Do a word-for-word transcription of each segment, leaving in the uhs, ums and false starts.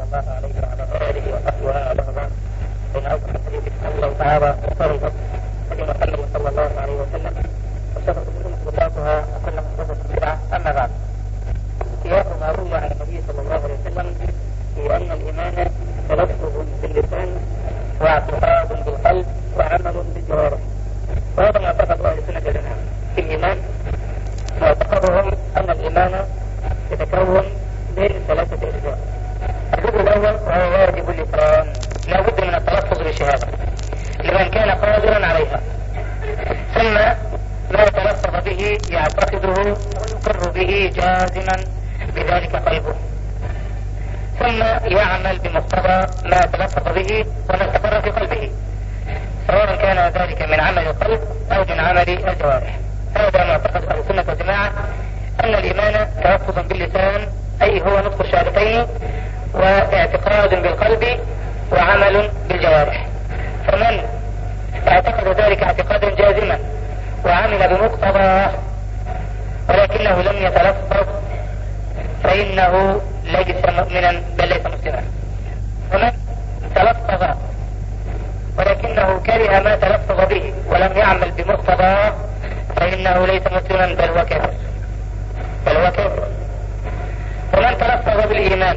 الله عليه وعلى آله وصحبه وسلم. بين أوصف الحديث كتاب الله تعالى وخير الهدي هدي محمد صلى الله عليه وسلم وشر الأمور محدثاتها وكل محدثة بدعة. أما بعد، سياق ما روي عن النبي صلى الله عليه وسلم في أن الإيمان تلفظ باللسان واعتقاد بالقلب وعمل بالجوارح، وهذا ما اعتقد أهل السنة والجماعة في الإيمان. معتقدهم أن الإيمان يتكون من ثلاثة أجزاء. الجزء الأول وهو واجب الإقرار، لا بد من التلفظ بالشهادة لمن كان قادرا عليها، ثم ما تلفظ به يعتقده ويقر به جازما بذلك قلبه، ثم يعمل بمقتضى ما تلفظ به وما استقر في قلبه، سواء كان ذلك من عمل القلب أو من عمل الجوارح. هذا معتقد أهل السنة والجماعة، أن الإيمان تلفظ باللسان أي هو نطق الشهادتين، واعتقاد بالقلب وعمل بالجوارح. فمن اعتقد ذلك اعتقادا جازما وعمل بمقتضاه ولكنه لم يتلفظ فإنه ليس مؤمنا بل ليس مسلما. ومن تلفظ ولكنه كره ما تلفظ به ولم يعمل بمقتضاه فإنه ليس مسلما بل هو كافر بل هو كافر. ومن تلفظ بالإيمان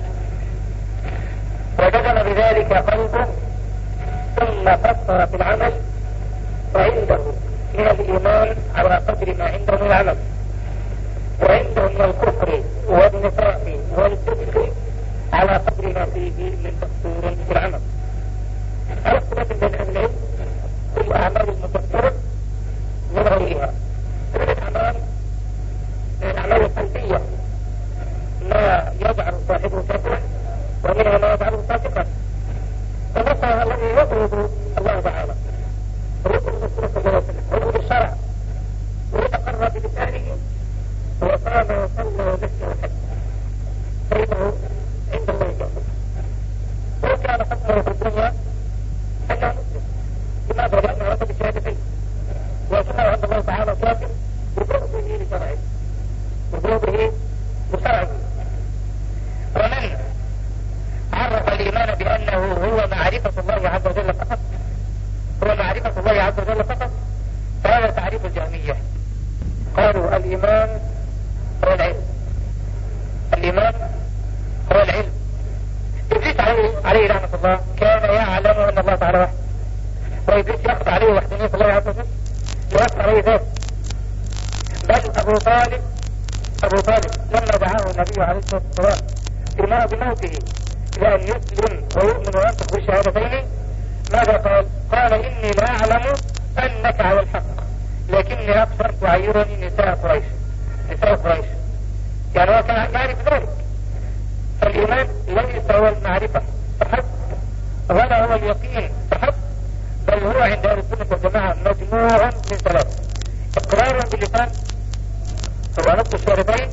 وجزم بذلك قلبه ثم فكر في العمل فعنده من الإيمان على قدر ما عنده من العمل، وعنده من الكفر والنفاق والكفر على قدر ما فيه من تقصير في العمل. أرسلت من أهل العلم كل أعمال المكفرة من غيرها، من الأعمال من الأعمال القلبية ما يجعل صاحبه كافرا ومنها ما يجعله فاسقا. فمثلا الذي يطلب الله تعالى ويطلب الرسول ويطلب الشرع ويتقرب بلسانه وقام وصلى وزكى وحج فإنه عند الله كافر. ولو كان حكمه في الدنيا أنه مسلم. لماذا؟ لأنه رد بشهادتين، ويكون عند الله تعالى كافر ببغضه لشرعه ببغضه لشرعه. ومن عرف الإيمان بأنه هو معرفة الله عز وجل فقط هو معرفة الله عز وجل فقط فهذا تعريف الجهمية. قالوا الإيمان هو العلم، الإيمان هو العلم. إبليس عليه, عليه رحمة الله كان يعلم أن الله تعالى واحد، وإبليس يقضى عليه وحدانية الله عز وجل يوقع عليه ذات. بل أبو طالب أبو طالب لما دعاه النبي عليه الصلاة والسلام في مرض موته إلى أن يسلم ويؤمن وينطق بالشهادتين ماذا قال؟ قال إني لا أعلم أنك على الحق لكني أكثر تعيرني نساء قريش نساء قريش يعني هو كان يعرف ذلك. فالإيمان ليس هو المعرفة فحسب ولا هو اليقين فحسب، بل هو عند أهل السنة والجماعة مجموع من ثلاث: إقرار باللسان هو نطق الشهادتين،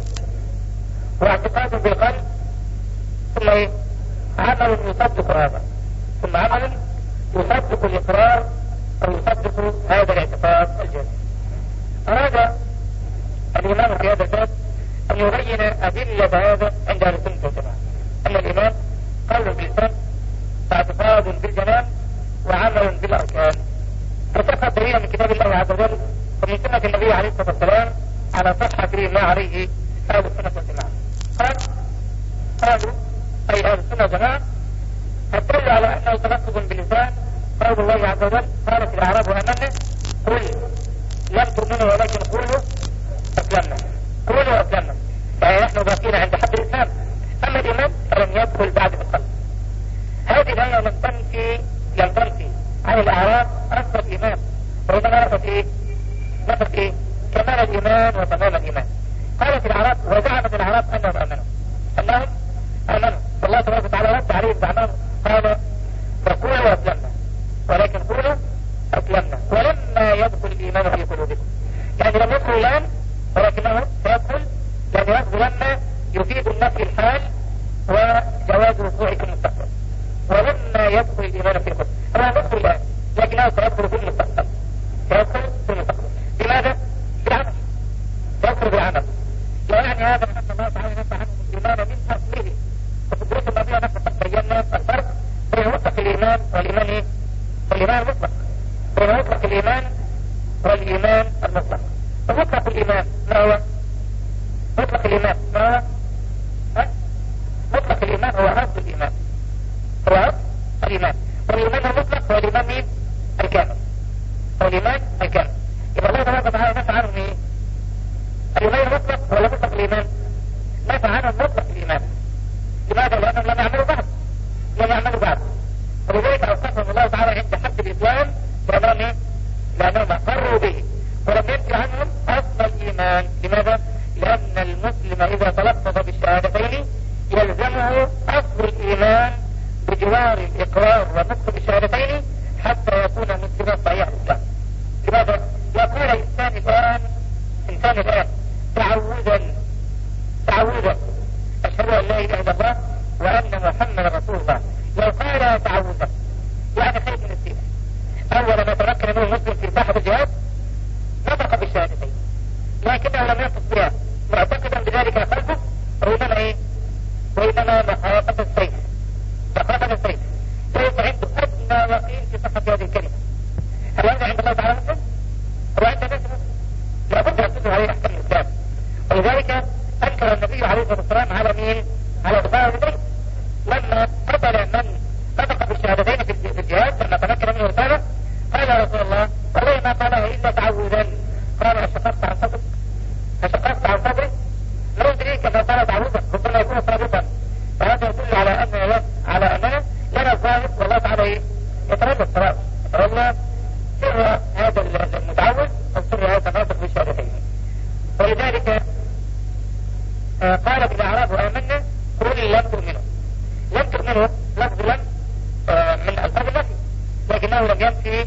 واعتقاد بالقلب، ثم ايه؟ عمل يصدق هذا، ثم عمل يصدق الإقرار أو يصدق هذا الاعتقاد الجازم. أراد الإمام في هذا الباب أن يبين أدلة هذا عند أهل السنة والجماعة، أن الإيمان قول باللسان واعتقاد بالجنان وعمل بالأركان. فسقط دليلا من كتاب الله عز وجل ومن سنة النبي عليه الصلاة والسلام على صحة ما عليه أهل السنة والجماعة. قال قالوا أي أهل السنة والجماعة الدل على أنه تلفظ باللسان قول الله عز وجل قالت الأعراب آمنا قل لم تؤمنوا ولكن قولوا أسلمنا قولوا أسلمنا، يعني نحن باقين عند حد الإسلام. أما الإيمان فلم يدخل بعد في القلب. هذه الآية لم تنفي لم تنفي عن الأعراب أصل الإيمان، وإنما نفت إيه؟ نفت إيه؟ كمال الإيمان وتمام الإيمان. قالت الأعراب وزعمت الأعراب أنهم آمنوا أنهم آمنوا والله تبارك وتعالى رد عليهم زعمهم قال فقولوا أسلمنا ولكن قولوا أسلمنا ولما يدخل الإيمان في قلوبكم، يعني لم يدخل الآن ولكنه سيدخل، يعني يدخل لما يفيد النفي الحال وجواز وقوعه في المستقبل. ولما يدخل الإيمان في قلوبكم هو يدخل الآن لكنه سيدخل في المستقبل سيدخل في المستقبل. لماذا؟ بالعمل يدخل بالعمل. يعني هذا أن الله تعالى نفى عنه الإيمان من أصله. وفي الدروس الماضية نحن قد بينا الإيمان والإيمان إيه؟ والإيمان المطلق، بين مطلق الإيمان والإيمان المطلق. فمطلق الإيمان ما هو؟ مطلق الإيمان ما هو؟ ها؟ مطلق الإيمان هو أصل الإيمان، هو أصل الإيمان. والإيمان المطلق هو الإيمان مين؟ الكامل، هو الإيمان الكامل. يبقى الله تبارك وتعالى نفى عنه إيه؟ الإيمان المطلق ولا مطلق الإيمان؟ نفى عنه مطلق الإيمان. لماذا؟ لأنهم لم يعملوا بعد، لم يعملوا بعد، ولذلك أوصفهم الله تعالى عند حد الإسلام بأنهم إيه؟ لأنهم أقروا به ولم ينفي عنهم أصل الإيمان. لماذا؟ لأن المسلم إذا تلفظ بالشهادتين يلزمه أصل الإيمان بجوار الإقرار والنطق بالشهادتين حتى يكون مسلما صحيح الإسلام. لماذا؟ يقول إنسان الآن إنسان الآن تعوذا تعوذا أشهد أن لا إله إلا الله وأن محمدا رسول الله، لو قال تعوذا يعني خير من السيرة، أول ما تمكن منه المسلم في ساحة الجهاد نطق بالشهادتين، لكنه لم ينطق بها معتقدا بذلك قلبه، وإنما إيه؟ وإنما مخافة السيف، مخافة السيف، ليس عنده أدنى يقين في صحة هذه الكلمة. هل هذا عند الله تعالى مسلم؟ هو عند الناس مسلم؟ لابد أن تدعو عليه أحكام الإسلام. ولذلك أنكر النبي عليه الصلاة والسلام على مين؟ على الغالبين لما قتل من نطق بالشهادتين في الجهاد، لما تمكن منه رسالة قال يا رسول الله والله ما قالها إلا تعوذا. قال أشققت عن صدرك؟ أشققت عن صدرك؟ لا يدريك ما قال تعوذا، ربما يكون صادقا. فهذا يدل على أن على أننا لنا الظاهر والله تعالى يتولى الصلاة، يتولى سر هذا المتعوذ أو سر هذا الناطق بالشهادتين. ولذلك آه قال بالأعراب آمنا قل لم تؤمنوا. لم تؤمنوا لفظ لم آه من ألفاظ النفي، لكنه لم ينفي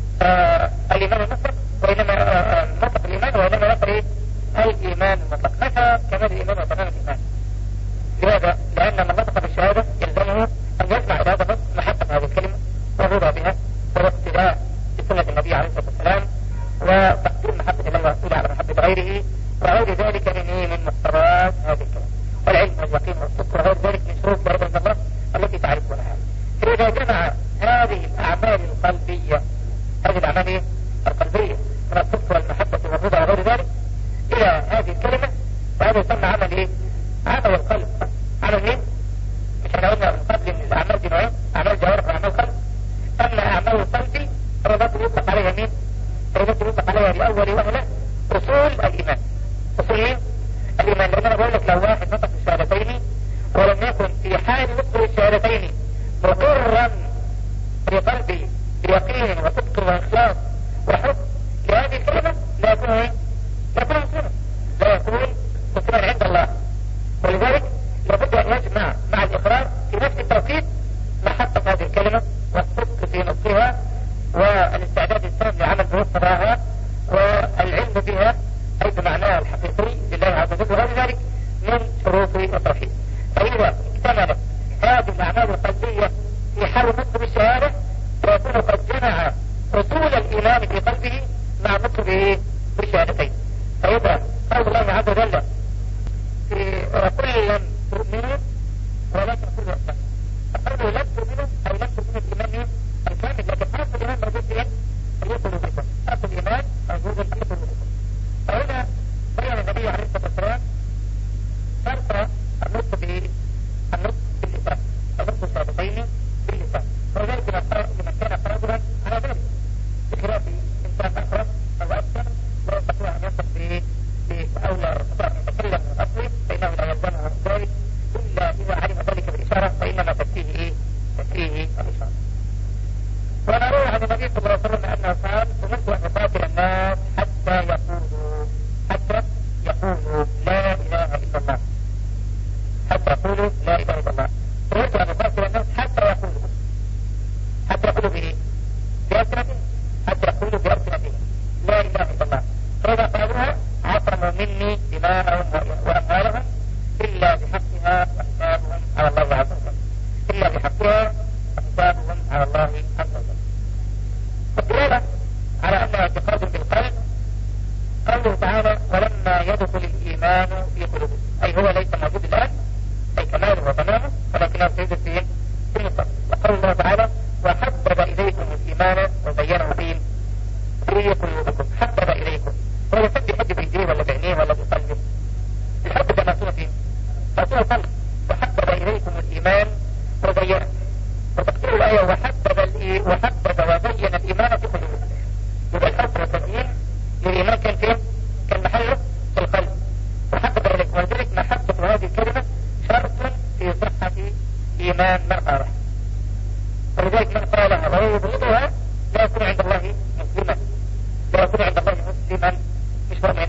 آه الإيمان المطلق، وإنما آه مطلق الإيمان، وإنما نفي الإيمان المطلق، نفى كمال الإيمان وتمام الإيمان. لماذا؟ لأن من نطق بالشهادة يلزمه أن يجمع إلى هذا النص محبة هذه الكلمة والرضا بها والاقتداء بسنة النبي عليه الصلاة والسلام وتقديم محبة الله ورسوله على محبة غيره وغير ذلك من من مقتضيات هذه الكلمة، والعلم واليقين والصدق وغير ذلك من شروط لا إله إلا الله التي تعرفونها. فإذا جمع هذه الأعمال القلبية، هذه الأعمال القلبية من الصدق والمحبة والرضا وغير ذلك إلى هذه الكلمة، فهذا يسمى عمل إيه؟ عمل القلب. عمل مين؟ مش احنا قلنا من قبل ان الأعمال دي نوعين، أعمال جوارح وأعمال قلب. أما أعمال القلب فالتي يطلق عليها مين؟ التي يطلق عليها لأول وهلة أصول الإيمان. أصول مين؟ الإيمان. لأن أنا بقول لك لو واحد نطق الشهادتين ولم يكن في حال نطق الشهادتين مقرا في قلبه بيقين وصدق وإخلاص وحب لهذه الكلمة لا يكون ايه؟ لا يكون مسلما، لا يكون مسلما عند الله. ولذلك لابد أن يجمع مع الإقرار في نفس التوقيت محبة هذه الكلمة والصدق في نطقها والاستعداد التام لعمل بمقتضاها والعلم بها أي بمعناها الحقيقي لله عز وجل، وغير ذلك من شروط التوحيد. فإذا اكتملت هذه الأعمال القلبية في حال نطق بالشهادة فيكون قد جمع أصول الإيمان في قلبه مع نطقه بالشهادتين. فإذا قال الله عز وجل في كل لم تؤمنوا ولكن كل أسلام، فقالوا لم تؤمنوا أو لم تؤمنوا الإيمان الكامل، لكن أصل الإيمان موجود في في قلوبكم، أصل الإيمان موجود في قلوبكم. فهنا بين النبي عليه الصلاة والسلام شرط النطق بالنطق باللسان، النطق الشهادتين باللسان، ولذلك لمن كان قادرا على ذلك، بخلاف إنسان آخر أو أكثر لا يستطيع أن ينطق أو لا يستطيع أن يتكلم من أصله فإنه لا يلزمه ذلك إلا إذا علم ذلك بالإشارة، فإنما تكفيه إيه؟ تكفيه الإشارة. وأنا روى عن النبي صلى الله عليه وسلم أنه قال: أمرت أن أقاتل الناس حتى يقولوا حتى يقولوا لا إله إلا الله، حتى يقولوا لا إله إلا الله. أمرت أن أقاتل الناس حتى يقولوا، حتى يقولوا بإيه؟ بألسنتهم، حتى يقولوا بألسنتهم لا إله إلا الله. فإذا قالوها عصموا مني دماءهم وأموالهم إلا بحقها وحسابهم على الله عز وجل، إلا بحقها وحسابهم على الله عز وجل. الدلالة الإيمان وبينه. وتقدير الآية وحبب وحبب وبين الإيمان في قلوبهم. يبقى الحب والتبيين للإيمان كان فين؟ كان محله في القلب. وحبب إليك، ولذلك محبة هذه الكلمة شرط في صحة إيمان من قالها. ولذلك من قالها وهو يبغضها لا يكون عند الله مسلما، لا يكون عند الله مسلما مش مؤمن.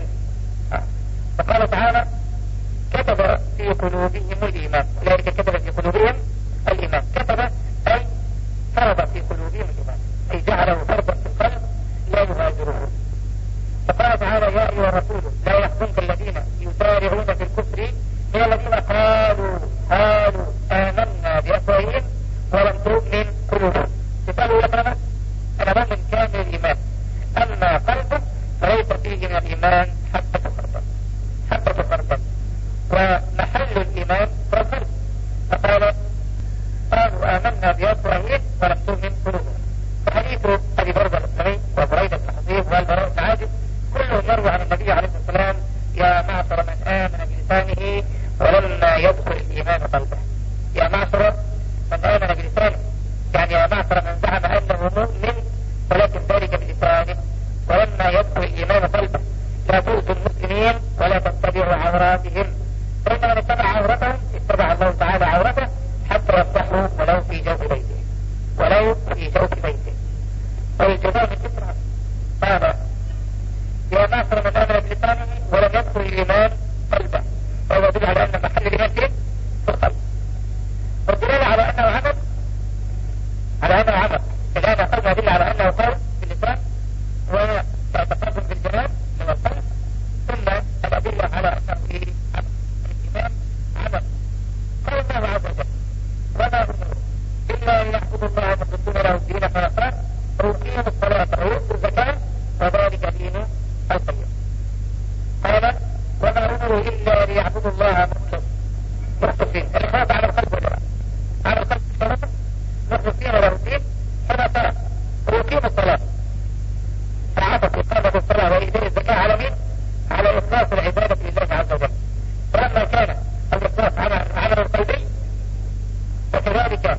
فقال تعالى كتب في قلوبهم الإيمان، أولئك كتب في قلوبهم الإيمان. كتب أي فرض في قلوبهم الإيمان، أي جعله فرضا في القلب لا يغادره. فقال تعالى يا أيها الرسول لا يحزنك الذين يسارعون في الكفر من الذين قالوا قالوا آمنا بأفواههم ولم تؤمن قلوبهم. تقالوا لك أنا أنا مؤمن كامل الإيمان، أما قلبه فليس فيه من الإيمان حبة خردل، حبة خردل، ومحل الإيمان هو القلب. فقال قالوا آمنا بأفواههم ولم تؤمن قلوبهم. فحديث أبي برزة الأسلمي وبريدة بن حصيب والبراء بن عازب كلهم يروي عن النبي عليه الصلاة والسلام يا معشر من آمن بلسانه ولما يدخل الإيمان قلبه. يا معشر من آمن بلسانه، يعني يا معشر من زعم أنه مؤمن ولكن ذلك بلسانه ولما يدخل الإيمان قلبه. لا تؤذوا المسلمين ولا تتبعوا عوراتهم، فإن من اتبع عورتهم اتبع الله تعالى عورته حتى يصلحوا ولو في جوف بيته، ولو في جوف بيته. والجزاء من كثرة. قال يا معشر من آمن بلسانه ولم يدخل الإيمان قلبه، فهو يدل على أن محل الإيمان فيه في القلب. والدلالة على أنه عمل على أنه عمل الآن أخذنا دل على أنه قول باللسان وتقدم بالجنان من القلب، ثم الأدلة على أنه فيه عمل. الإيمان عمل. قال الله عز وجل وما أمروا إلا أن يعبدوا الله مخلصين له الدين حنفاء ويقيموا الصلاة ويؤتوا الزكاة وذلك دين القيم. قال وما أمروا إلا ليعبدوا الله مخلصين. الإخلاص على القلب ولا على القلب الشرطة مخلصين له الدين حنفاء ويقيموا الصلاة. فعطت إقامة الصلاة وإيتاء الزكاة على مين؟ على إخلاص العبادة لله عز وجل. فلما كان الإخلاص على العمل القلبي وكذلك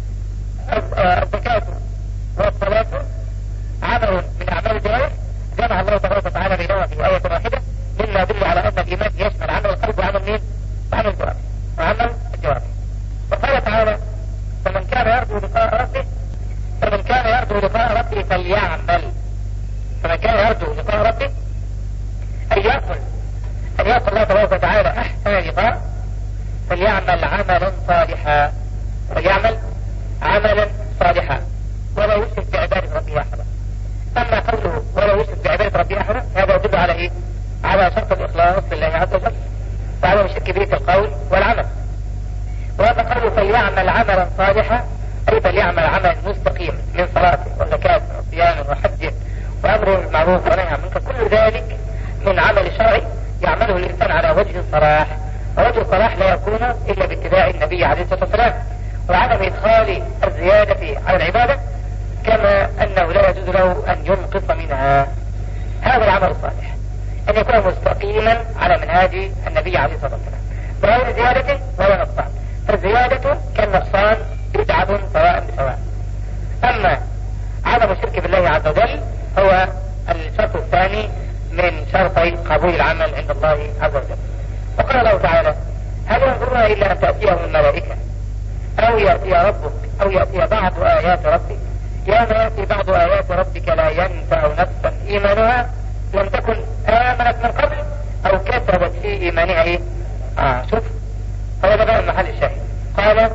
الزكاة والصلاة عمل من أعمال الجوارح، جمع الله تبارك وتعالى بينهما في آية واحدة مما يدل على أن الإيمان يشمل عمل القلب وعمل مين؟ وعمل الجوارح وعمل الجوارح. وقال تعالى فمن كان يرجو لقاء ربه فمن كان يرجو لقاء ربه فليعمل. فمن كان يرجو لقاء ربه أن يأكل أن يأكل الله تبارك وتعالى أحسن لقاء فليعمل عملا صالحا، فليعمل عملا صالحا ولا يشرك بعبادة ربه أحدا. أما قوله ولا يشرك بعبادة ربه أحدا هذا يدل على إيه؟ على شرط الإخلاص لله عز وجل وعلى الشرك به في القول والعمل. وهذا قوله فليعمل عملا صالحا أي فليعمل عملا مستقيم من صلاة وزكاة وصيام وحج وأمر بالمعروف ونهي عن المنكر، كل ذلك من عمل شرعي يعمله الإنسان على وجه الصلاح. ووجه الصلاح لا يكون إلا باتباع النبي عليه الصلاة والسلام وعدم إدخال الزيادة على العبادة، كما أنه لا يجوز له أن ينقص منها. هذا العمل الصالح أن يكون مستقيما على منهاج النبي عليه الصلاة والسلام بغير زيادة ولا نقصان، فالزيادة كالنقصان بدعة سواء بسواء. أما عدم الشرك بالله عز وجل هو الشرط الثاني من شرطي قبول العمل عند الله عز وجل. وقال الله تعالى هل ينظرون إلا أن تأتيهم الملائكة أو يأتي ربك أو يأتي بعض آيات ربك يوم يأتي بعض آيات ربك لا ينفع نفسا إيمانها لم تكن آمنت من قبل أو كسبت في إيمانها إيه؟ آه شوف هذا بقى محل الشاهد. قال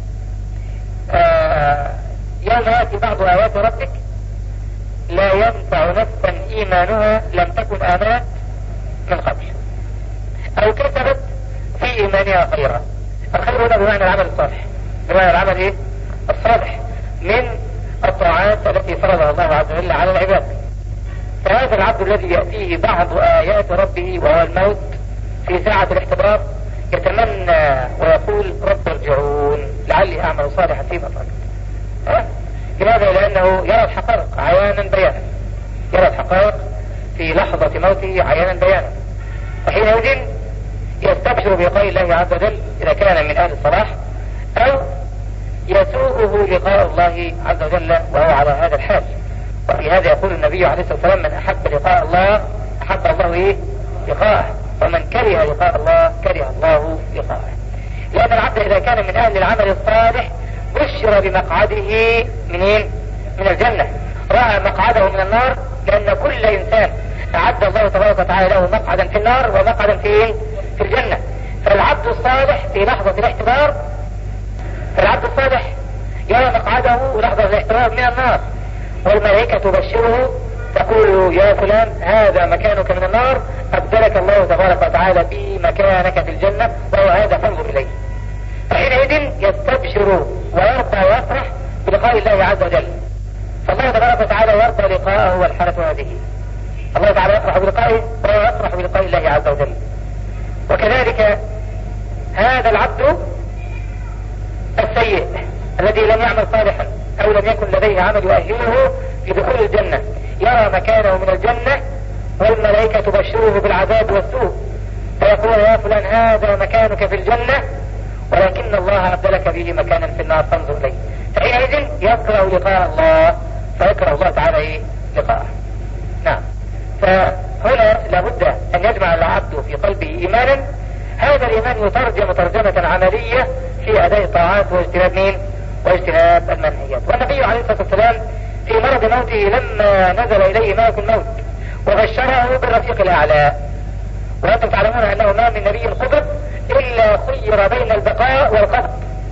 آه يوم يأتي بعض آيات ربك لا ينفع نفسا إيمانها لم تكن آمنت من قبل أو كسبت في إيمانها خيرا. الخير هنا بمعنى العمل الصالح، بمعنى العمل إيه؟ الصالح من الطاعات التي فرضها الله عز وجل على العباد. فهذا العبد الذي يأتيه بعض آيات ربه وهو الموت في ساعة الاحتضار يتمنى ويقول رب ارجعون لعلي أعمل صالحا فيما تركت. لماذا؟ لأنه يرى الحقائق عيانا بيانا، يرى الحقائق في لحظة موته عيانا بيانا، فحينئذ يستبشر بقول الله عز وجل إذا كان من أهل الصلاح أو يسوءه لقاء الله عز وجل وهو على هذا الحال. وفي هذا يقول النبي عليه الصلاة والسلام: من أحب لقاء الله أحب الله إيه؟ لقاءه، ومن كره لقاء الله كره الله لقاءه. لأن العبد إذا كان من أهل العمل الصالح بشر بمقعده منين؟ من الجنة. رأى مقعده من النار، لأن كل إنسان أعد الله تبارك وتعالى له مقعدا في النار ومقعدا في في الجنة. فالعبد الصالح في لحظة الاحتضار فالعبد الصالح يرى مقعده لحظة الاحتضار من النار، والملائكة تبشره تقول: يا فلان هذا مكانك من النار، أبدلك الله تبارك وتعالى بمكانك في الجنة، وهو هذا فانظر إليه. فحينئذ يستبشر ويرضى ويفرح بلقاء الله عز وجل. فالله تبارك وتعالى يرضى لقاءه والحالة هذه. الله تعالى يفرح بلقائه وهو يفرح بلقاء الله عز وجل. وكذلك هذا العبد السيء الذي لم يعمل صالحا أو لم يكن لديه عمل يؤهله لدخول الجنة يرى مكانه من الجنة، والملائكة تبشره بالعذاب والسوء، فيقول: يا فلان هذا مكانك في الجنة، ولكن الله أبدلك به مكانا في النار فانظر إليه. فحينئذ يكره لقاء الله، فيكره الله تعالى إيه؟ لقاءه. نعم. فهنا لابد أن يجمع العبد في قلبه إيمانا. هذا الإيمان يترجم ترجمة عملية في أداء الطاعات واجتناب مين؟ واجتناب المنهيات. والنبي عليه الصلاة والسلام في مرض موته لما نزل إليه ملك الموت وبشره بالرفيق الأعلى. وأنتم تعلمون أنه ما من نبي قبض إلا خير بين البقاء والقبض.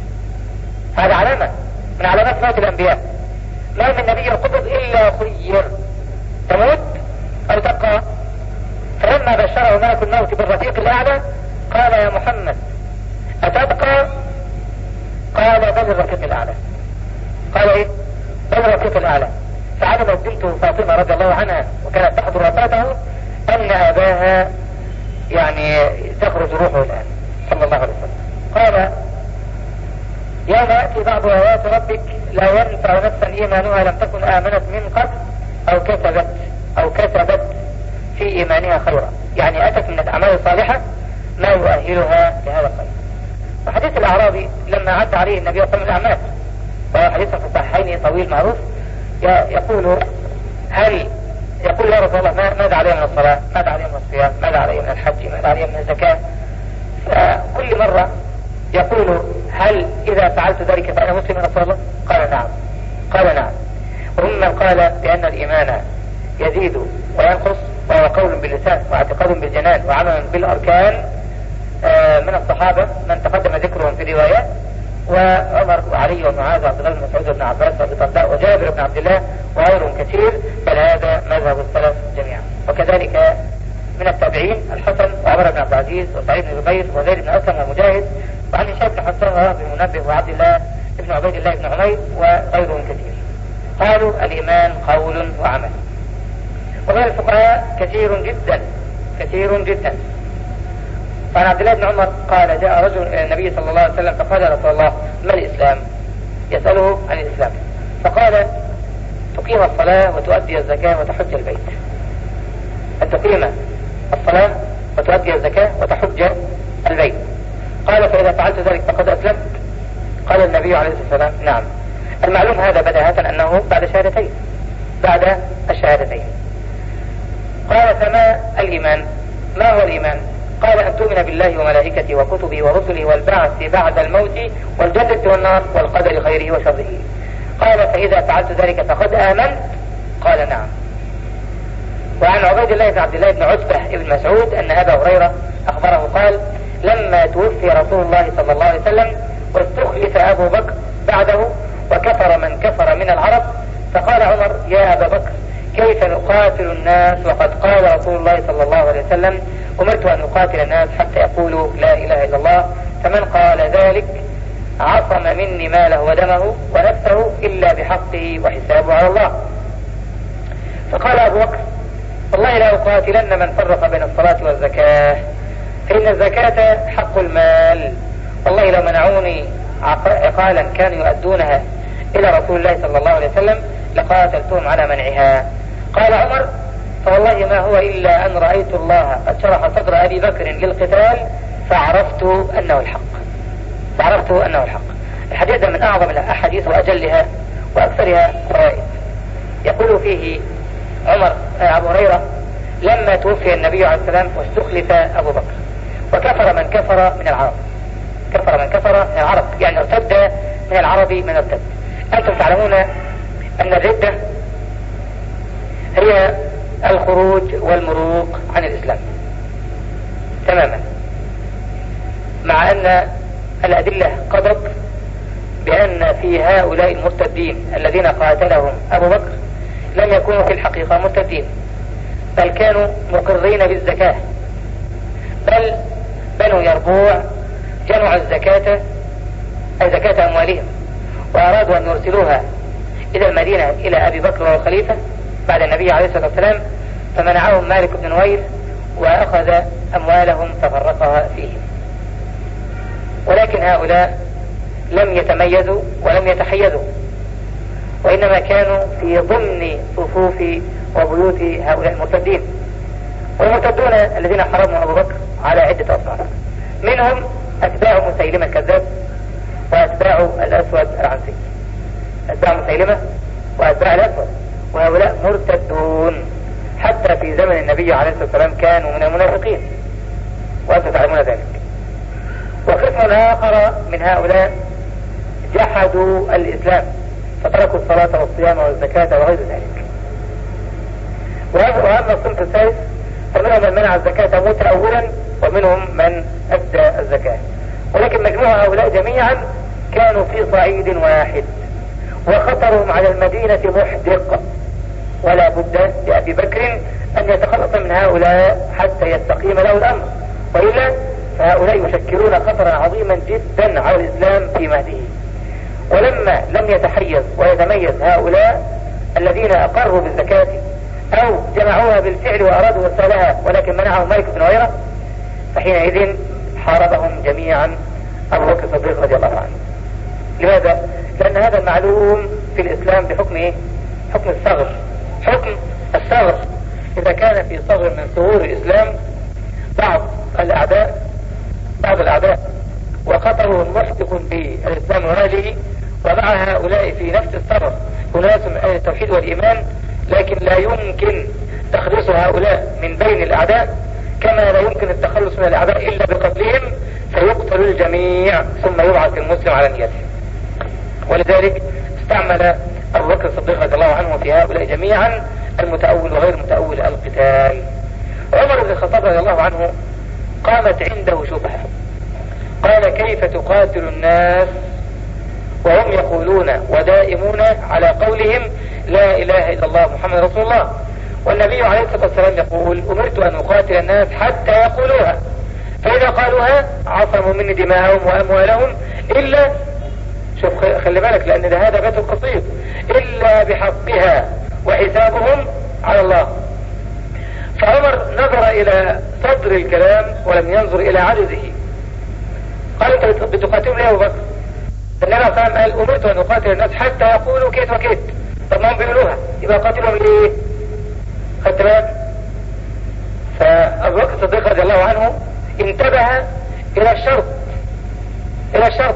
هذا علامة من علامات موت الأنبياء. ما من نبي قبض إلا خير: تموت أو تبقى. فلما بشره ملك الموت بالرفيق الأعلى قال: يا محمد أتبقى؟ قال: بل الرفيق الأعلى. قال إيه؟ بل الرفيق الأعلى. فعلمت بنت فاطمة رضي الله عنها وكانت تحضر وفاته أن أباها يعني تخرج روحه الآن صلى الله عليه وسلم. قال: يوم يأتي بعض آيات ربك لا ينفع نفسا إيمانها لم تكن آمنت من قبل أو كسبت أو كسبت في إيمانها خيرا. يعني أتت من الأعمال الصالحة ما يؤهلها لهذا الخير. وحديث الأعرابي لما عد عليه النبي صلى الله عليه وسلم الأعمال، وهو حديث في الصحيحين طويل معروف، يقول: هل يقول يا رسول الله ماذا علي من الصلاة؟ ماذا علي من الصيام؟ ماذا علي من الحج؟ ماذا علي من الزكاة؟ فكل مرة يقول: هل إذا فعلت ذلك فأنا مسلم يا رسول الله؟ قال: نعم. قال: نعم. وممن قال بأن الإيمان يزيد وينقص وهو قول باللسان واعتقاد بالجنان وعمل بالأركان من الصحابة من تقدم ذكرهم في الروايات، وعمر وعلي ومعاذ وعبد الله بن مسعود وابن عباس وابي طلحة وجابر بن عبد الله وغيرهم كثير، بل هذا مذهب السلف جميعا. وكذلك من التابعين الحسن وعمر بن عبد العزيز وسعيد بن جبير وزيد بن أسلم ومجاهد وعن هشام بن حسان ووهب بن منبه وعبد الله بن عبيد الله بن عمير وغيرهم كثير. قالوا: الإيمان قول وعمل. وغير الفقهاء كثير جدا كثير جدا. فعن عبد الله بن عمر قال: جاء رجل إلى النبي صلى الله عليه وسلم فقال: يا رسول الله ما الإسلام؟ يسأله عن الإسلام. فقال: تقيم الصلاة وتؤدي الزكاة وتحج البيت. أن تقيم الصلاة وتؤدي الزكاة وتحج البيت. قال: فإذا فعلت ذلك فقد أسلمت؟ قال النبي عليه الصلاة والسلام: نعم. المعلوم هذا بداهة أنه بعد شهادتين بعد الشهادتين. قال: فما الإيمان؟ ما هو الإيمان؟ قال: أن تؤمن بالله وملائكته وكتبه ورسله والبعث بعد الموت والجنة والنار والقدر خيره وشره. قال: فإذا فعلت ذلك فقد آمنت؟ قال: نعم. وعن عبيد الله بن عبد الله بن عتبة بن مسعود أن أبا هريرة أخبره قال: لما توفي رسول الله صلى الله عليه وسلم واستخلف أبو بكر بعده وكفر من كفر من العرب، فقال عمر: يا أبا بكر كيف نقاتل الناس وقد قال رسول الله صلى الله عليه وسلم: أمرت أن أقاتل الناس حتى يقولوا لا إله إلا الله، فمن قال ذلك عصم مني ماله ودمه ونفسه إلا بحقه وحسابه على الله. فقال أبو بكر: والله لا أقاتلن من فرق بين الصلاة والزكاة، فإن الزكاة حق المال، والله لو منعوني عقالا كانوا يؤدونها إلى رسول الله صلى الله عليه وسلم لقاتلتهم على منعها. قال عمر: فوالله ما هو إلا أن رأيت الله قد شرح صدر أبي بكر للقتال فعرفت أنه الحق فعرفت أنه الحق. الحديث ده من أعظم الأحاديث وأجلها وأكثرها فوائد. يقول فيه عمر أبو هريرة لما توفي النبي عليه السلام واستخلف أبو بكر وكفر من كفر من العرب، كفر من كفر من العرب يعني ارتد من العرب من ارتد. أنتم تعلمون أن الردة هي الخروج والمروق عن الإسلام تماما، مع أن الأدلة قضت بأن في هؤلاء المرتدين الذين قاتلهم أبو بكر لم يكونوا في الحقيقة مرتدين، بل كانوا مقرين بالزكاة، بل بنو يربوع جمعوا الزكاة أي زكاة أموالهم وأرادوا أن يرسلوها إلى المدينة إلى أبي بكر والخليفة بعد النبي عليه الصلاة والسلام، فمنعهم مالك بن نوير وأخذ أموالهم ففرقها فيهم. ولكن هؤلاء لم يتميزوا ولم يتحيزوا، وإنما كانوا في ضمن صفوف وبيوت هؤلاء المرتدين. والمرتدون الذين حرموا أبو بكر على عدة أصناف، منهم أتباع مسيلمة الكذاب وأتباع الأسود العنسي، أتباع مسيلمة وأتباع الأسود، وهؤلاء مرتدون حتى في زمن النبي عليه الصلاة والسلام كانوا من المنافقين وأنتم تعلمون ذلك. وقسم آخر من هؤلاء جحدوا الإسلام فتركوا الصلاة والصيام والزكاة وغير ذلك. وأما الصنف الثالث فمنهم من منع الزكاة متأولا ومنهم من أدى الزكاة، ولكن مجموع هؤلاء جميعا كانوا في صعيد واحد، وخطرهم على المدينة محدق، ولا بد لأبي بكر أن يتخلص من هؤلاء حتى يستقيم له الأمر، وإلا فهؤلاء يشكلون خطرا عظيما جدا على الإسلام في مهده. ولما لم يتحيز ويتميز هؤلاء الذين أقروا بالزكاة أو جمعوها بالفعل وأرادوا وصالها ولكن منعهم مالك بن نويرة، فحينئذ حاربهم جميعا أبو بكر الصديق رضي الله عنه. لماذا؟ لأن هذا المعلوم في الإسلام بحكم إيه؟ حكم الثغر، حكم الثغر. إذا كان في ثغر من ثغور الإسلام بعض الأعداء بعض الأعداء وخطرهم محدق بالإسلام وأهله، ومع هؤلاء في نفس الثغر أناس من أهل التوحيد والإيمان، لكن لا يمكن تخليص هؤلاء من بين الأعداء، كما لا يمكن التخلص من الأعداء إلا بقتلهم، فيقتل الجميع ثم يبعث المسلم على نيته. ولذلك استعمل أبو بكر الصديق رضي الله عنه في هؤلاء جميعا المتأول وغير المتأول القتال. عمر بن الخطاب رضي الله عنه قامت عنده شبهة، قال كيف تقاتل الناس وهم يقولون ودائمون على قولهم لا إله إلا الله محمد رسول الله، والنبي عليه الصلاة والسلام يقول أمرت أن أقاتل الناس حتى يقولوها، فإذا قالوها عصموا مني دماءهم وأموالهم إلا، شوف خلي بالك لأن ده هذا بيت القصيد، إلا بحقها وحسابهم على الله. فعمر نظر إلى صدر الكلام ولم ينظر إلى عجزه، قال أنت بتقاتلوا ليه أبو بكر؟ النبي صلى الله عليه وسلم قال أمرت أن أقاتل الناس حتى يقولوا كيت وكيت، طب ما هم بيقولوها يبقى قاتلهم ليه؟ خدت بالك؟ فأبو بكر الصديق رضي الله عنه انتبه إلى الشرط، إلى الشرط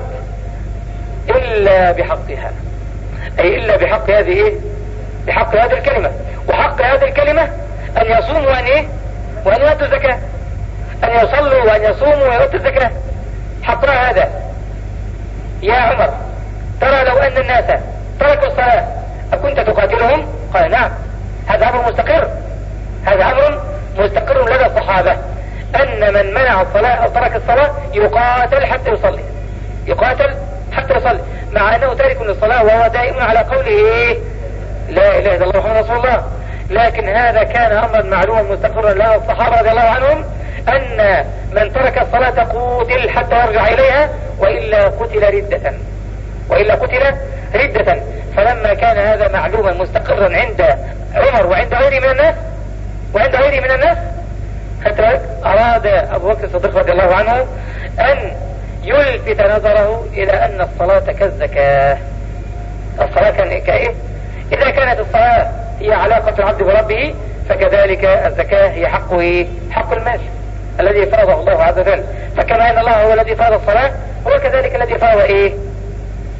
إلا بحقها، أي إلا بحق هذه إيه؟ بحق هذه الكلمة، وحق هذه الكلمة أن يصوموا وأن إيه؟ وأن يؤتوا الزكاة، أن يصلوا وأن يصوموا ويؤتوا الزكاة، حقها هذا. يا عمر ترى لو أن الناس تركوا الصلاة أكنت تقاتلهم؟ قال نعم، هذا أمر مستقر، هذا أمر مستقر لدى الصحابة أن من منع الصلاة أو ترك الصلاة يقاتل حتى يصلي، يقاتل حتى يصلي، مع أنه تارك للصلاة وهو دائم على قوله إيه؟ لا إله إلا الله محمد رسول الله. لكن هذا كان أمرا معلوما مستقرا لدى الصحابة رضي الله عنهم أن من ترك الصلاة قتل حتى يرجع إليها، وإلا قتل ردة، وإلا قتل ردة. فلما كان هذا معلوما مستقرا عند عمر وعند غيره من الناس وعند غيره من الناس حتى أراد أبو بكر الصديق رضي الله عنه أن يلفت نظره إلى أن الصلاة كالزكاة. الصلاة كان كإيه؟ إذا كانت الصلاة هي علاقة العبد بربه فكذلك الزكاة هي حقه، حق المال الذي فرضه الله عز وجل. فكما أن الله هو الذي فرض الصلاة هو كذلك الذي فرض إيه؟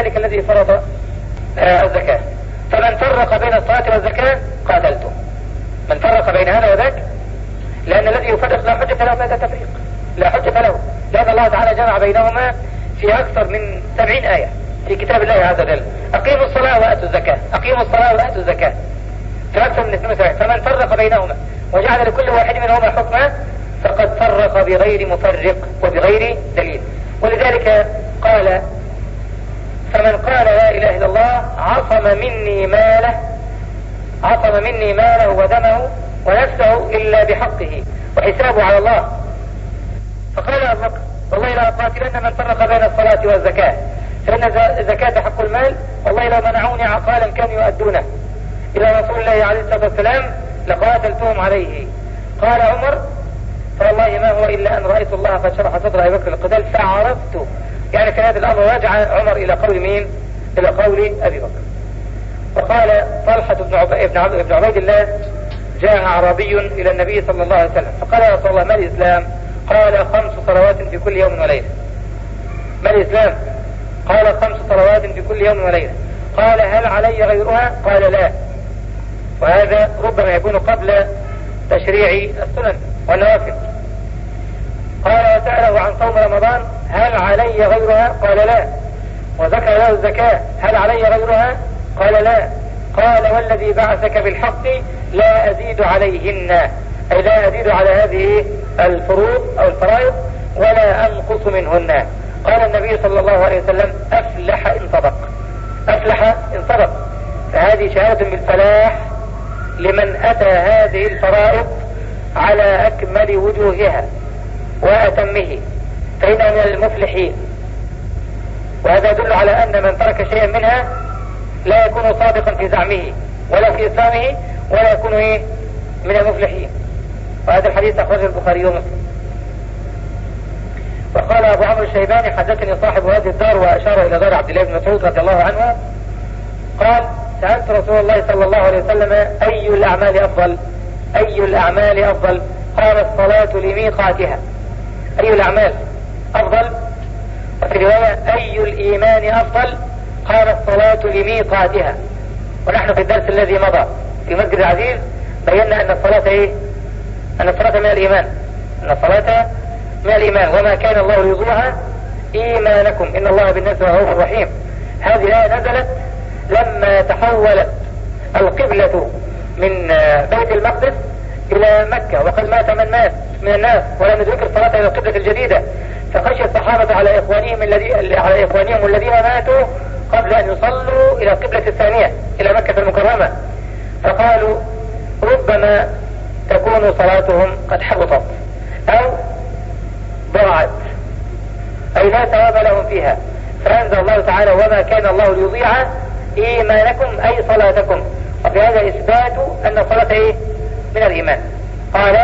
كذلك الذي فرض الزكاة. فمن فرق بين الصلاة والزكاة قاتلته، من فرق بين هذا وذاك، لأن الذي يفرق لا حجة له ماذا تفريق، لا حجة له، لأن الله تعالى جمع بينهما في أكثر من سبعين آية في كتاب الله عز وجل. أقيموا الصلاة وآتوا الزكاة، أقيموا الصلاة وآتوا الزكاة في أكثر من اثنين وسبعين. فمن فرق بينهما وجعل لكل واحد منهما حكما فقد فرق بغير مفرق وبغير دليل. ولذلك قال فمن قال لا إله إلا الله عصم مني ماله عصم مني ماله ودمه ونفسه إلا بحقه وحسابه على الله. فقال أبو بكر والله لا أقاتلن من فرق بين الصلاة والزكاة، فإن الزكاة حق المال، والله لو منعوني عقالا كانوا يؤدونه إلى رسول الله عليه الصلاة والسلام لقاتلتهم عليه. قال عمر فوالله ما هو إلا أن رأيت الله قد شرح صدر أبي بكر القتال فعرفت، يعني في هذا الأمر رجع عمر إلى قول مين؟ إلى قول أبي بكر. وقال طلحة بن عبيد بن عبيد الله جاء أعرابي إلى النبي صلى الله عليه وسلم فقال يا رسول الله ما الإسلام؟ قال خمس صلوات في كل يوم وليلة. ما الإسلام؟ قال خمس صلوات في كل يوم وليلة. قال هل علي غيرها؟ قال لا. وهذا ربما يكون قبل تشريع السنن والنوافل. قال وسأله عن صوم رمضان هل علي غيرها؟ قال لا. وذكر له الزكاة هل علي غيرها؟ قال لا. قال والذي بعثك بالحق لا أزيد عليهن، أي لا أزيد على هذه الفروض أو الفرائض ولا أنقص منهن. قال النبي صلى الله عليه وسلم أفلح إن صدق، أفلح إن صدق. فهذه شهادة بالفلاح لمن أتى هذه الفرائض على أكمل وجوهها وأتمه، فإنه من المفلحين. وهذا يدل على أن من ترك شيئا منها لا يكون صادقا في زعمه ولا في إسلامه ولا يكون إيه من المفلحين. وهذا الحديث أخرجه البخاري ومسلم. وقال أبو عمرو الشيباني حدثني صاحب هذه الدار وأشار إلى دار عبد الله بن مسعود رضي الله عنه قال سألت رسول الله صلى الله عليه وسلم أي الأعمال أفضل؟ أي الأعمال أفضل؟ قال الصلاة لميقاتها. أي الأعمال أفضل؟ وفي رواية أي الإيمان أفضل؟ قال الصلاة لميقاتها. ونحن في الدرس الذي مضى في مسجد العزيز بينا أن الصلاة إيه؟ أن الصلاة من الإيمان، أن الصلاة من الإيمان، وما كان الله ليضيع إيمانكم إن الله بالناس رؤوف رحيم. هذه الآية نزلت لما تحولت القبلة من بيت المقدس إلى مكة، وقد مات من مات من الناس ولم يدرك الصلاة إلى القبلة الجديدة، فخشي الصحابة على إخوانهم الذي على إخوانهم الذين ماتوا قبل أن يصلوا إلى القبلة الثانية إلى مكة المكرمة، فقالوا ربما تكون صلاتهم قد حبطت أو ضاعت أي لا ثواب لهم فيها، فأنزل الله تعالى وما كان الله ليضيع إيمانكم أي صلاتكم. وفي هذا إثبات أن الصلاة إيه؟ من الإيمان. قال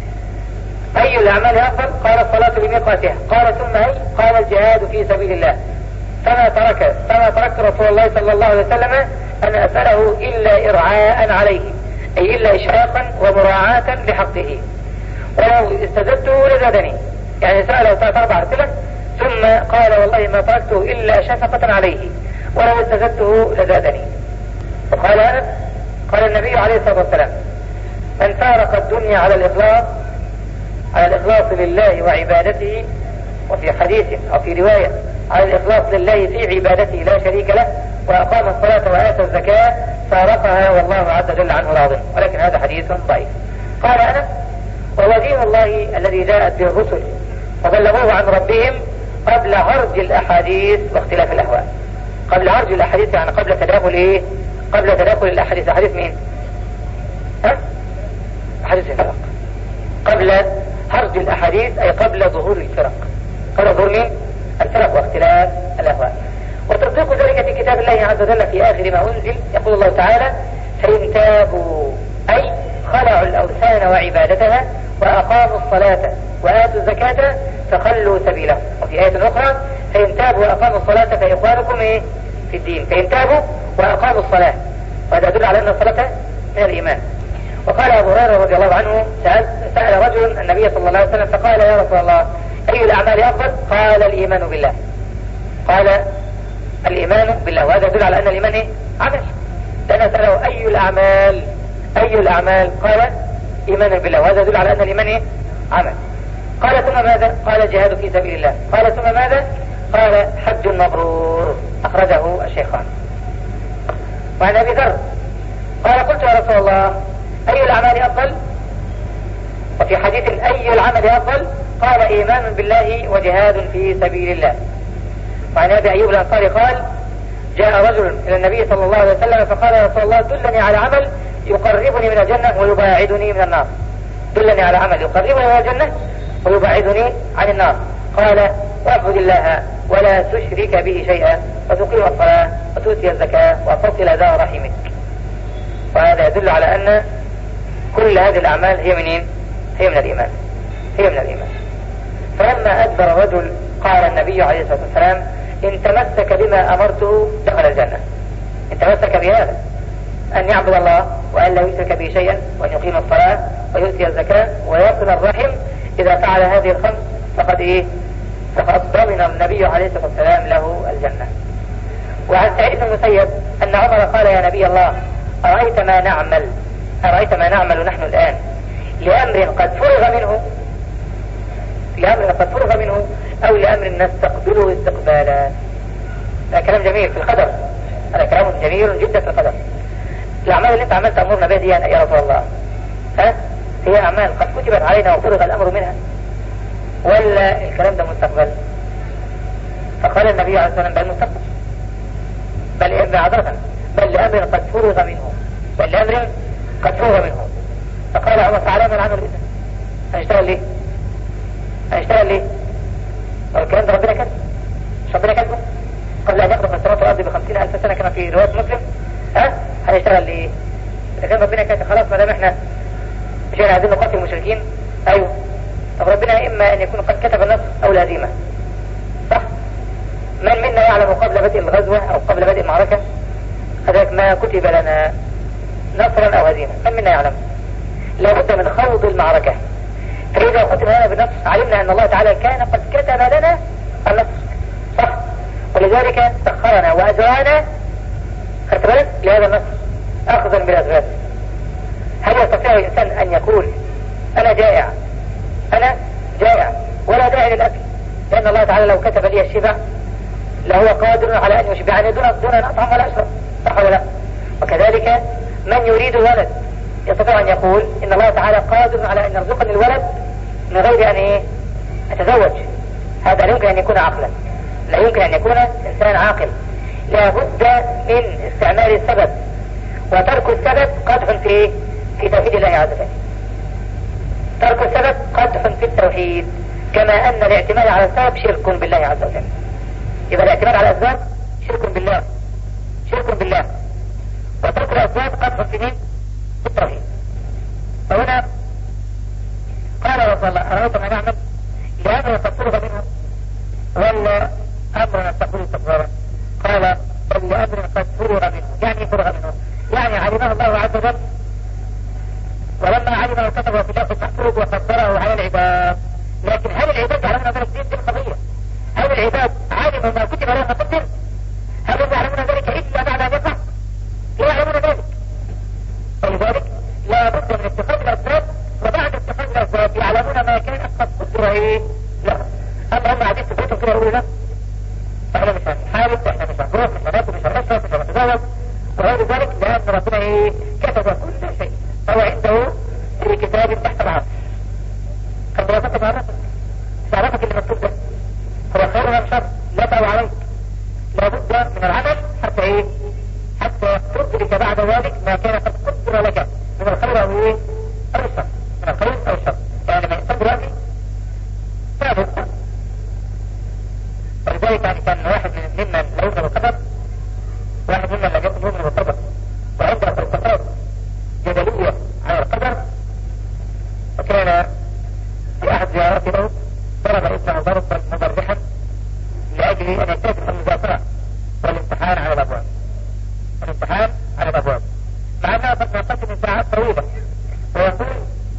أي الأعمال أفضل؟ قال الصلاة لميقاتها. قال ثم أي؟ قال الجهاد في سبيل الله. فما ترك فما تركت رسول الله صلى الله عليه وسلم أن أسأله إلا إرعاء عليه، أي إلا إشفاقا ومراعاة لحقه، ولو استزدته لزادني، يعني سأله ثلاث أربع أسئلة ثم قال والله ما تركته إلا شفقة عليه ولو استزدته لزادني. وقال أنس قال النبي عليه الصلاة والسلام من فارق الدنيا على الإخلاص على الإخلاص لله وعبادته، وفي حديث أو في رواية على الإخلاص لله في عبادته لا شريك له، وأقام الصلاة وآتى الزكاة فارقها والله عز وجل عنه راضٍ. ولكن هذا حديث ضعيف. قال أنس وهو دين الله الذي جاءت به الرسل وبلغوه عن ربهم قبل عرض الأحاديث واختلاف الأهواء. قبل عرض الأحاديث يعني قبل تداخل إيه؟ قبل تداخل الأحاديث. أحاديث مين؟ ها؟ أحاديث الفرق. قبل عرض الأحاديث أي قبل ظهور الفرق، قبل ظهور مين؟ الفرق واختلاف الأهواء. وتصديق ذلك في كتاب الله عز وجل في آخر ما أنزل يقول الله تعالى فإن تابوا أي خلعوا الأوثان وعبادتها وأقاموا الصلاة وآتوا الزكاة فخلوا سبيلهم. وفي آية أخرى فإن تابوا وأقاموا الصلاة فإخوانكم إيه؟ في الدين. فإن تابوا وأقاموا الصلاة، وهذا يدل على أن الصلاة من الإيمان. وقال أبو هريرة رضي الله عنه سأل, سأل رجل النبي صلى الله عليه وسلم فقال يا رسول الله أي الأعمال أفضل؟ قال الإيمان بالله. قال الإيمان بالله، وهذا يدل على أن الإيمان إيه؟ عمل. لأن سأله أي الأعمال أي الأعمال قال إيمان بالله، وهذا يدل على أن الإيمان إيه؟ عمل. قال ثم ماذا؟ قال جهاد في سبيل الله. قال ثم ماذا؟ قال حج مبرور، أخرجه الشيخان. وعن أبي ذر قال قلت يا رسول الله أي الأعمال أفضل؟ وفي حديث أي العمل أفضل؟ قال إيمان بالله وجهاد في سبيل الله. وعن أبي أيوب الأنصاري قال جاء رجل إلى النبي صلى الله عليه وسلم فقال يا رسول الله دلني على عمل يقربني من الجنة ويباعدني من النار. دلني على عمل يقربني من الجنة ويباعدني عن النار. قال واعبد الله ولا تشرك به شيئا وتقيم الصلاة وتؤتي الزكاة وتصل ذا رحمك. وهذا يدل على أن كل هذه الأعمال هي منين؟ هي من الإيمان هي من الإيمان. فلما أدبر الرجل قال النبي عليه الصلاة والسلام إن تمسك بما أمرته دخل الجنة. إن تمسك بهذا أن يعبد الله وأن لا يشرك به شيئا وأن يقيم الصلاة ويؤتي الزكاة ويصل الرحم، إذا فعل هذه الخمس فقد إيه؟ فقد ضمن النبي عليه الصلاة والسلام له الجنة. وعن سعيد بن المسيب أن عمر قال يا نبي الله أرأيت ما نعمل أرأيت ما نعمل نحن الآن لأمر قد فرغ منه لأمر قد فرغ منه أو لأمر نستقبله استقبالا. هذا كلام جميل في القدر، هذا كلام جميل جدا في القدر. الأعمال اللي أنت عملت أمرنا بها دي يا رسول الله ها هي أعمال قد كتبت علينا وفرغ الأمر منها ولا الكلام ده مستقبل؟ فقال النبي عليه الصلاة والسلام بل مستقبل، بل بعذرة بل لأمر قد فرغ منه بل لأمر قد فرغ منه. فقال عمر تعالى من عمل إذن هنشتغل ليه؟ هنشتغل ليه؟ والكلام ده ربنا كتب مش ربنا كتبه قبل أن يخلق السماوات والأرض بخمسين ألف سنة كما في رواية مسلم. ها هنشتغل ليه؟ إذا كان ربنا كتب خلاص ما دام احنا مش احنا عايزين نقاتل المشركين. أيوه طب ربنا إما أن يكون قد كتب النصر أو الهزيمة، صح؟ من منا يعلم قبل بدء الغزوة أو قبل بدء المعركة هذاك ما كتب لنا نصرا أو هزيمة؟ من منا يعلم؟ لابد من خوض المعركة. فإذا ختم لنا بالنصر علمنا أن الله تعالى كان قد كتب لنا النصر، صح؟ ولذلك سخرنا وأجرانا خدت بالك لهذا النصر أخذا بالأسباب. هل يستطيع الإنسان أن يقول أنا جائع أنا جائع ولا داعي للأكل لأن الله تعالى لو كتب لي الشبع لهو قادر على أن يشبعني دون دون أن أطعم ولا أشرب، صح ولا لا؟ وكذلك من يريد الولد يستطيع أن يقول إن الله تعالى قادر على أن يرزقني الولد من غير أن إيه؟ أتزوج. هذا لا يمكن أن يكون عقلا، لا يمكن أن يكون إنسان عاقل. لا بد من استعمال السبب، وترك السبب قدح في في توحيد الله عز وجل. ترك السبب قدح في التوحيد، كما أن الاعتماد على السبب شرك بالله عز وجل. يبقى الاعتماد على الأسباب شرك بالله شرك بالله وترك الأسباب قدح في مين؟ في التوحيد. فهنا قال رسول الله أرأيت ما نعمل لأمر قد فرغ منه ولا أمر نستقبل استقرارا؟ قال بل لأمر قد فرغ منه. يعني فرغ منه يعني علمه الله عز وجل، ولما علمه كتبه في لوح المحفوظ وقدره على العباد. لكن هل العباد يعلمون ذلك؟ دي القضية. هل العباد علموا ما كتب لهم قدر؟ هل هم يعلمون ذلك إلا بعد أن يقع؟ لا يعلمون ذلك. فلذلك لا بد من اتخاذ الأسباب، وبعد اتخاذ الأسباب يعلمون ما كان قد قدر إيه له. أما هم عادين تفوتهم كده يقولوا لا احنا مش هنحارب واحنا مش هنروح مش هناكل مش هنشرب مش هنتزوج وغير ذلك، لأن ربنا إيه كتب كل شيء هو عنده في كتاب تحت العرش. قد لا تقف عرفك تعرفك اللي مكتوب ده هو خير ولا شر لا تعو عليك. لابد من العمل حتى ايه حتى تدرك بعد ذلك ما كان قد قدر لك من الخير او ايه او الشر، من الخير او الشر. يعني لما يحصل دلوقتي لابد. ولذلك يعني كان واحد من ممن لا يؤمن بالقدر، واحد ممن لا يؤمن بالقدر وعنده فلسفات جدلية على القدر، وكان في أحد زيارات له ضرب ابنه ضربا مبرحا لأجل أن ينتهي المذاكرة والامتحان على الأبواب الامتحان على الأبواب مع أنها قد ناقشت من ساعات طويلة، ويقول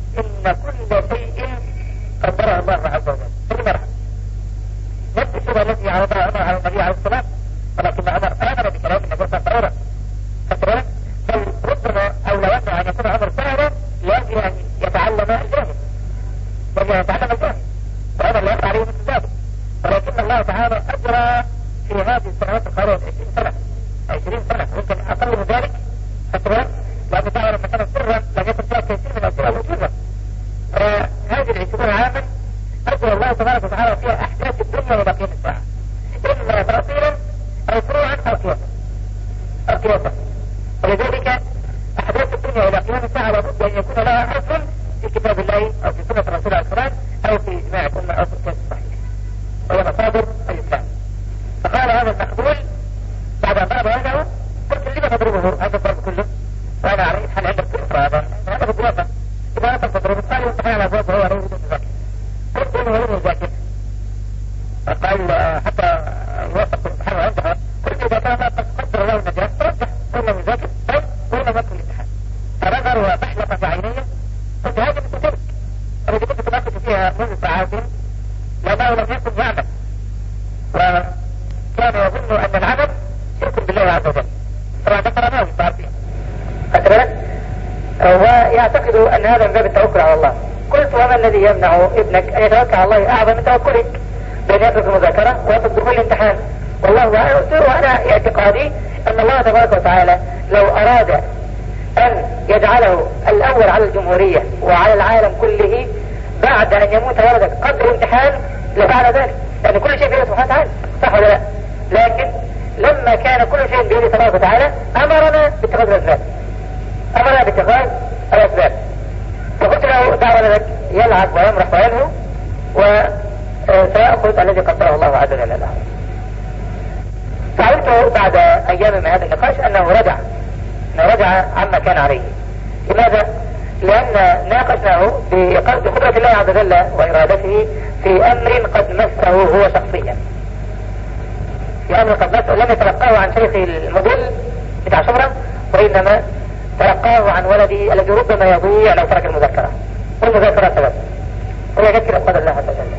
البخاري عشرين سنة عشرين سنة ممكن أقل من ذلك فترة لأن تعالى لما كانت سرا لم يكن فيها كثير من الأسئلة موجودة. هذه العشرين عاما أجل الله تبارك وتعالى فيها أحداث الدنيا وإلى قيام الساعة، إما تأصيلا أو فروعا أو قياسا أو قياسا. ولذلك أحداث الدنيا إلى قيام الساعة لابد أن يكون لها أصل في كتاب الله أو في سنة رسول الله القرآن أو في إجماع الأمة أو في القياس الصحيح، وهي مصادر الإسلام. فقال هذا المقبول بعد أن ضرب وجهه قلت لما تضربه هذا الضرب كله وأنا أعرف هل عندك كفر هذا هذا بالضربة إذا أنت تضرب قال وانتحى على أبواب وهو يريد المذاكرة. قلت إنه يريد المذاكرة فقال حتى يوافق الامتحان وينجح. قلت إذا كان قد قدر الله النجاح فرجح قلنا مذاكر طيب قلنا مدخل الامتحان. فنظر وبحلق في عينيه قلت هذه من كتبك التي كنت تناقش فيها منذ ساعات لأنه لم يكن يعمل وكان يظن أن العمل شرك بالله عز وجل. طبعا ذكرناه في التعرفين أتبرك ويعتقد أن هذا من باب التوكل على الله. قلت وما الذي يمنع ابنك أن يتوكل على الله أعظم من توكلك بأن يترك المذاكرة ويترك دخول الامتحان؟ والله وأنا اعتقادي أن الله تبارك وتعالى لو أراد أن يجعله الأول على الجمهورية وعلى العالم كله بعد أن يموت ولدك قبل الامتحان لفعل ذلك، لأن كل شيء بيده سبحانه وتعالى صح ولا لا؟ لكن لما كان كل شيء بيده تبارك وتعالى أمرنا باتخاذ الأسباب أمرنا باتخاذ الأسباب. فقلت له دع ولدك يلعب ويمرح ويلهو وسيأخذ الذي قدره الله عز وجل له. فعلمت بعد أيام من هذا النقاش أنه رجع أنه رجع عما كان عليه. لماذا؟ لأن ناقشناه بقدرة الله عز وجل وإرادته في أمر قد مسه هو شخصيا، في أمر قد مسه لم يتلقاه عن شيخ المضل بتاع شمرة وإنما تلقاه عن ولده الذي ربما يضيع لو ترك المذاكرة والمذاكرة سبب وهي جت كده بقدر الله عز وجل.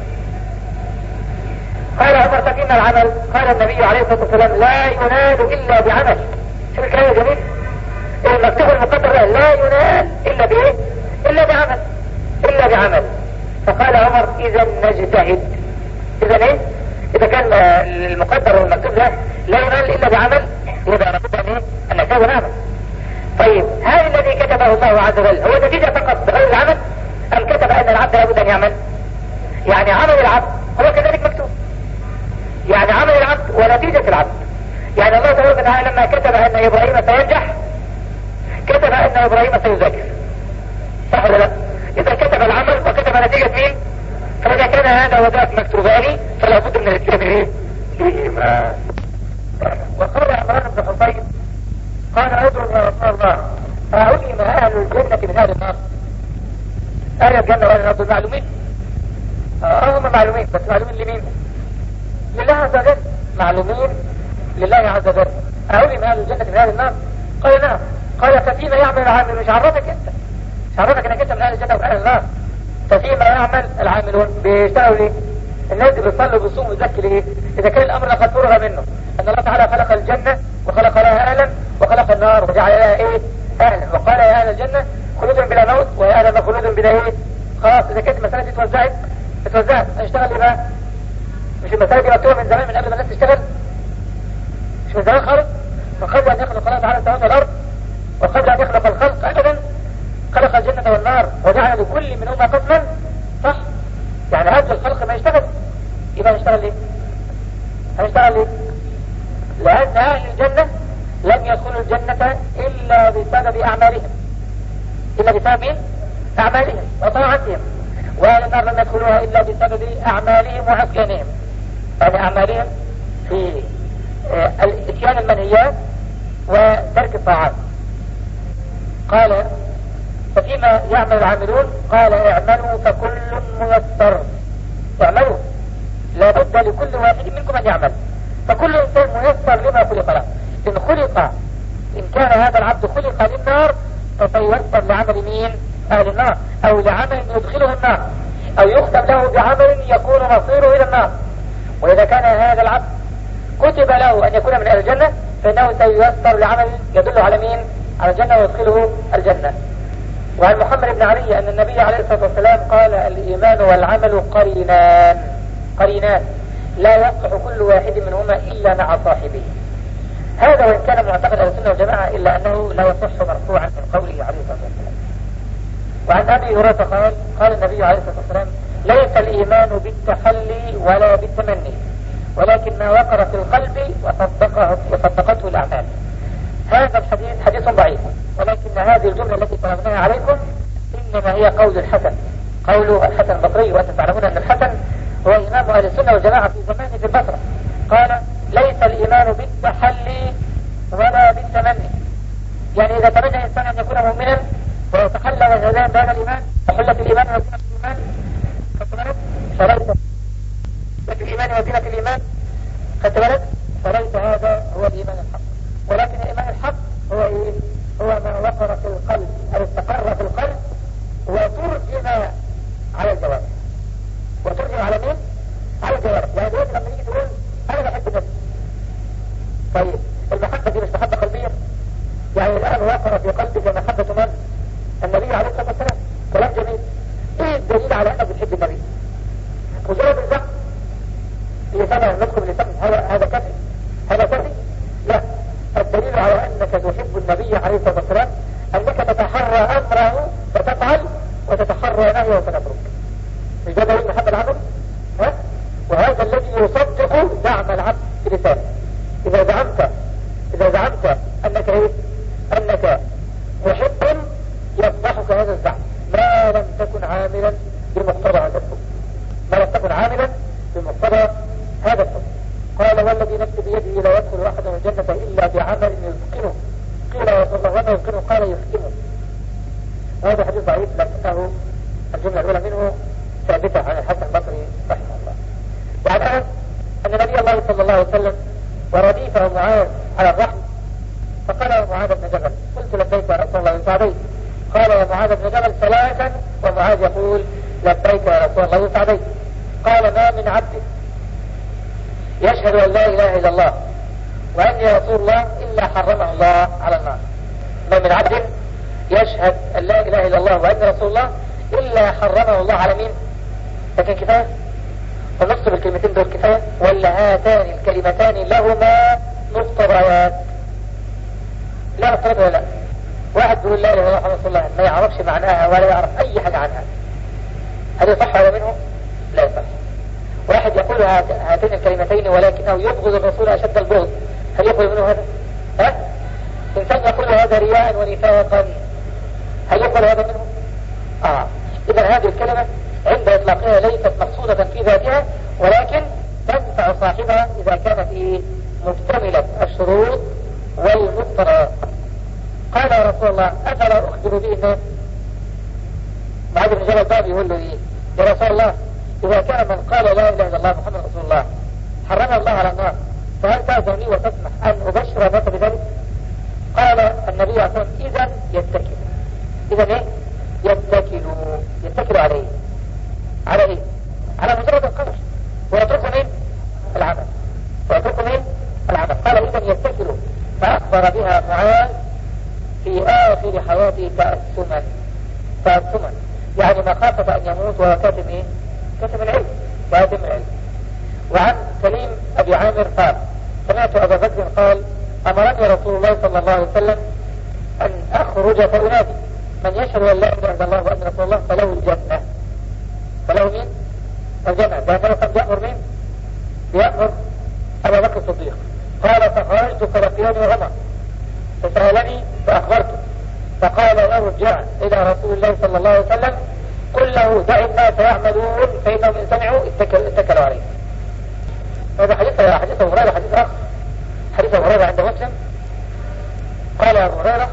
قال عمر ففيما العمل؟ قال النبي عليه الصلاة والسلام لا ينال إلا بعمل. شوف الكلام الجميل المكتوب المقدر لا ينال إلا بإيه؟ إلا بعمل إلا بعمل. فقال عمر إذا نجتهد. إذا إيه؟ إذا كان المقدر والمكتوب ده لا ينال إلا بعمل يبقى لابد أن إيه؟ أن نجتهد ونعمل. طيب هل الذي كتبه الله عز وجل هو نتيجة فقط بغير العمل أم كتب أن العبد لابد أن يعمل؟ يعني عمل العبد هو كذلك مكتوب، يعني عمل العبد ونتيجة العبد. يعني الله تبارك وتعالى لما كتب أن إبراهيم سينجح كتب أن إبراهيم سيذاكر صح ولا لا؟ إذا كتب العمل وكتب نتيجة مين؟ فإذا كان هذا وذاك مكتوبان فلا بد من الاتيان فيهما. وقال عمران بن حصين قال ادعو يا رسول الله أعلم أهل الجنة من أهل النار. أهل الجنة وأهل النار معلومين؟ اه هم معلومين بس معلومين لمين؟ لله عز وجل، معلومين لله عز وجل. أعلم أهل الجنة من أهل النار؟ قال نعم. قال ففيما يعمل العامل؟ مش عرفك انت مش عرفك انك انت من اهل الجنة ومن اهل النار. ففيما يعمل العاملون بيشتغلوا ليه؟ الناس اللي بيصلوا وبيصوموا ويزكوا ليه؟ اذا كان الامر لقد فرغ منه ان الله تعالى خلق الجنة وخلق لها اهلا وخلق النار وجعل لها ايه؟ اهلا، وقال يا اهل الجنة خلود بلا موت ويا اهل النار خلود بلا ايه؟ خلاص اذا كانت المسألة دي اتوزعت اتوزعت هنشتغل ايه بقى؟ مش المسألة دي مكتوبة من زمان من قبل ما الناس تشتغل؟ مش من زمان خالص؟ من قبل ان يخلق الله تعالى السماوات والارض وقبل ان يخلق الخلق ابدا خلق الجنة والنار وجعل لكل منهما قسما صح؟ يعني هذا الخلق ما يشتغل يبقى هنشتغل ليه؟ هنشتغل ليه؟ لأن أهل الجنة لم يدخلوا الجنة إلا بسبب أعمالهم إلا بسبب مين؟ أعمالهم وطاعتهم، وأهل النار لم يدخلوها إلا بسبب أعمالهم وعصيانهم، يعني أعمالهم في الاتيان المنهيات وترك الطاعات. قال ففيما يعمل العاملون قال اعملوا فكل ميسر. اعملوا لا بد لكل واحد منكم ان يعمل، فكل انسان ميسر لما خلق له. ان خلق ان كان هذا العبد خلق للنار فسييسر لعمل مين؟ اهل النار، او لعمل يدخله النار، او يختم له بعمل يكون مصيره الى النار. واذا كان هذا العبد كتب له ان يكون من اهل الجنة فانه سييسر لعمل يدل على مين؟ على الجنة ويدخله الجنة. وعن محمد بن علي أن النبي عليه الصلاة والسلام قال الإيمان والعمل قرينان قرينان لا يصلح كل واحد منهما إلا مع صاحبه. هذا وإن كان معتقد أهل السنة والجماعة إلا أنه لا يصح مرفوعا من قوله عليه الصلاة والسلام. وعن أبي هريرة قال قال النبي عليه الصلاة والسلام ليس الإيمان بالتحلي ولا بالتمني ولكن ما وقر في القلب وصدقه وصدقته الأعمال. هذا الحديث حديث ضعيف، ولكن هذه الجملة التي طلبناها عليكم إنما هي قول الحسن، قول الحسن البصري، وأنتم تعلمون أن الحسن هو إمام أهل السنة والجماعة في زمانه في البصرة. قال ليس الإيمان بالتحلي ولا بالتمني، يعني إذا تمنى إنسان أن يكون مؤمنا ويتحلى ويزدان بهذا الإيمان وحلة الإيمان وزينة الإيمان فليس الإيمان وزينة الإيمان خدت بالك، فليس هذا هو الإيمان الحق. ولكن الإيمان الحق هو إيه؟ هو ما وقر في القلب أو استقر في القلب وترجم على الجوارح. وترجم على مين؟ على الجوارح. يعني دلوقتي لما يجي تقول أنا بحب نفسي، طيب المحبة دي مش محبة قلبية؟ يعني الآن وقر في قلبك محبة من؟ النبي عليه الصلاة والسلام. كلام جميل. ايه الدليل على انك بتحب النبي؟ مجرد الزق لسانه نطق بلسان هذا هذا كافي؟ هذا كافي؟ لا، الدليل على انك تحب النبي عليه الصلاة والسلام انك تتحرى امره فتفعل وتتحرى نهيه فتترك. مش ده دليل محبة العمل؟ ها؟ وهذا الذي يصدق زعم العبد بلسانه. اذا زعمت اذا زعمت انك ايه؟ انك محب يصلحك هذا الزعم ما لم تكن عاملا بمقتضى هذا الحكم، ما لم تكن عاملا بمقتضى هذا الحكم. قال والذي نفسي بيده لا يدخل احد الجنة الا بعمل يتقنه. قيل يا رسول الله وما يتقنه؟ قال يختمه. وهذا حديث ضعيف لكنه الجملة الاولى منه ثابتة عن الحسن البصري رحمه الله. وعن انس ان نبي الله صلى الله عليه وسلم ورديفه معاذ على الرحل فقال يا معاذ بن جبل قلت لبيك يا رسول الله يساعديك. قال يا معاذ بن جبل ثلاثا ومعاذ يقول لبيك يا رسول الله يساعديك. قال ما من عبد يشهد ان لا اله الا الله واني رسول الله الا حرمه الله على النار. ما من عبد يشهد ان لا اله الا الله واني رسول الله الا حرمه الله على مين؟ لكن كفايه ونص بالكلمتين دول كفايه ولا هاتان الكلمتان لهما مقتضيات؟ لا مقتضيات ولا لا؟ واحد بيقول لا اله الا الله محمد رسول الله ما يعرفش معناها ولا يعرف اي حاجه عنها، هل يصح هذا منه؟ لا يصح. واحد يقول هاتين الكلمتين ولكنه يبغض الرسول اشد البغض، هل يقبل منه هذا؟ ها؟ انسان يقول هذا رياء ونفاقا، هل يقبل هذا منه؟ اه اذا هذه الكلمه عند اطلاقها ليست مقصوده في ذاتها، ولكن تنفع صاحبها اذا كانت ايه؟ مكتمله الشروط والمقتضيات. قال يا رسول الله افلا اخبر به الناس؟ معاذ بن جبل باب يقول له ايه؟ يا رسول الله اذا كان من قال لا اله الا الله محمد رسول الله حرمه الله على النار فهل تأذن لي وتسمح ان ابشر الناس بذلك؟ قال النبي صلى الله عليه وسلم اذا يتكل. اذا ايه؟ يتكل يتكل على ايه؟ على ايه؟ على مجرد القول ويترك مين؟ العمل ويترك مين؟ العمل. قال اذا يتكل فاخبر بها معاذ في آخر حياته تأثما تأثما يعني مخافة أن يموت وهو كاتم إيه؟ كاتم العلم كاتم العلم. وعن سليم أبي عامر قال سمعت أبا بكر قال أمرني رسول الله صلى الله عليه وسلم أن أخرج فأنادي من يشهد أن لا إله إلا الله وأن رسول الله فله الجنة. فله مين؟ الجنة. لأنه قد يأمر مين؟ يأمر أبا بكر الصديق. قال فخرجت فلقياني عمر فسألني فأخبرته فقال ارجع إلى رسول الله صلى الله عليه وسلم قل له دع الناس يعملون فإنهم إن سمعوا اتكلوا عليه. هذا حديث حديث أبو هريرة حديث آخر. حديث أبو هريرة عند مسلم قال أبو هريرة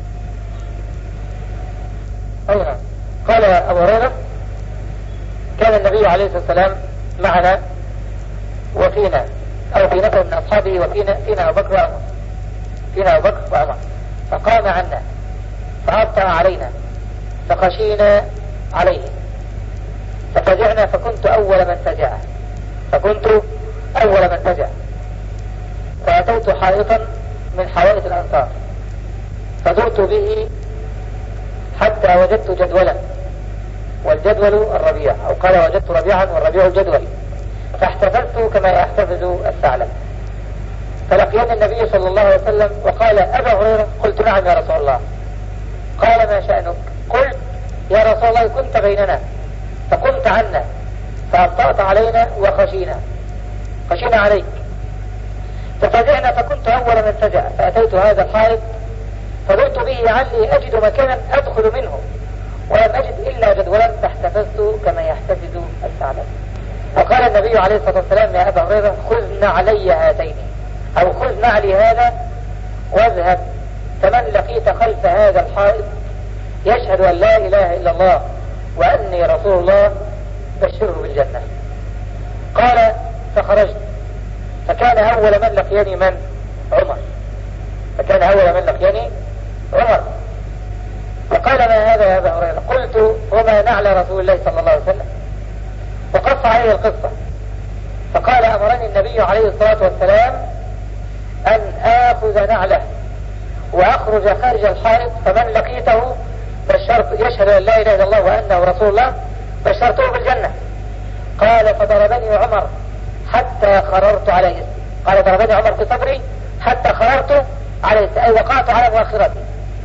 أيضا قال أبو هريرة كان النبي عليه الصلاة والسلام معنا وفينا أو في نفر من أصحابه وفينا فينا أبو بكر وعمر فينا أبو بكر وعمر فقام عنا فأبطأ علينا فخشينا عليه ففزعنا فكنت أول من فزع فكنت أول من فزع فأتيت حائطا من حوائط الأنصار فدرت به حتى وجدت جدولا والجدول الربيع أو قال وجدت ربيعا والربيع الجدول فاحتفظت كما يحتفظ الثعلب فلقيني النبي صلى الله عليه وسلم وقال أبا هريرة؟ قلت نعم يا رسول الله. قال ما شأنك؟ قلت يا رسول الله كنت بيننا فقمت عنا فأبطأت علينا وخشينا خشينا عليك ففزعنا فكنت أول من فزع فأتيت هذا الحائط فدرت به لعلي أجد مكانا أدخل منه ولم أجد إلا جدولا فاحتفزت كما يحتفز الثعلب. فقال النبي عليه الصلاة والسلام يا أبا هريرة خذ علي هاتين أو خذ نعلي هذا واذهب فمن لقيت خلف هذا الحائط يشهد أن لا إله إلا الله وأني رسول الله بشره بالجنة. قال فخرجت فكان أول من لقيني من؟ عمر. فكان أول من لقيني عمر. فقال ما هذا يا أبا هريرة؟ قلت وما نعلى رسول الله صلى الله عليه وسلم. وقص عليه القصة فقال أمرني النبي عليه الصلاة والسلام أن آخذ نعله وأخرج خارج الحائط فمن لقيته بشرت يشهد أن لا إله إلا الله وأنه رسول الله بشرته بالجنة. قال فضربني عمر حتى خررت على اسمي. قال ضربني عمر في صدري حتى خررت على اسمي أي وقعت على مؤخرتي.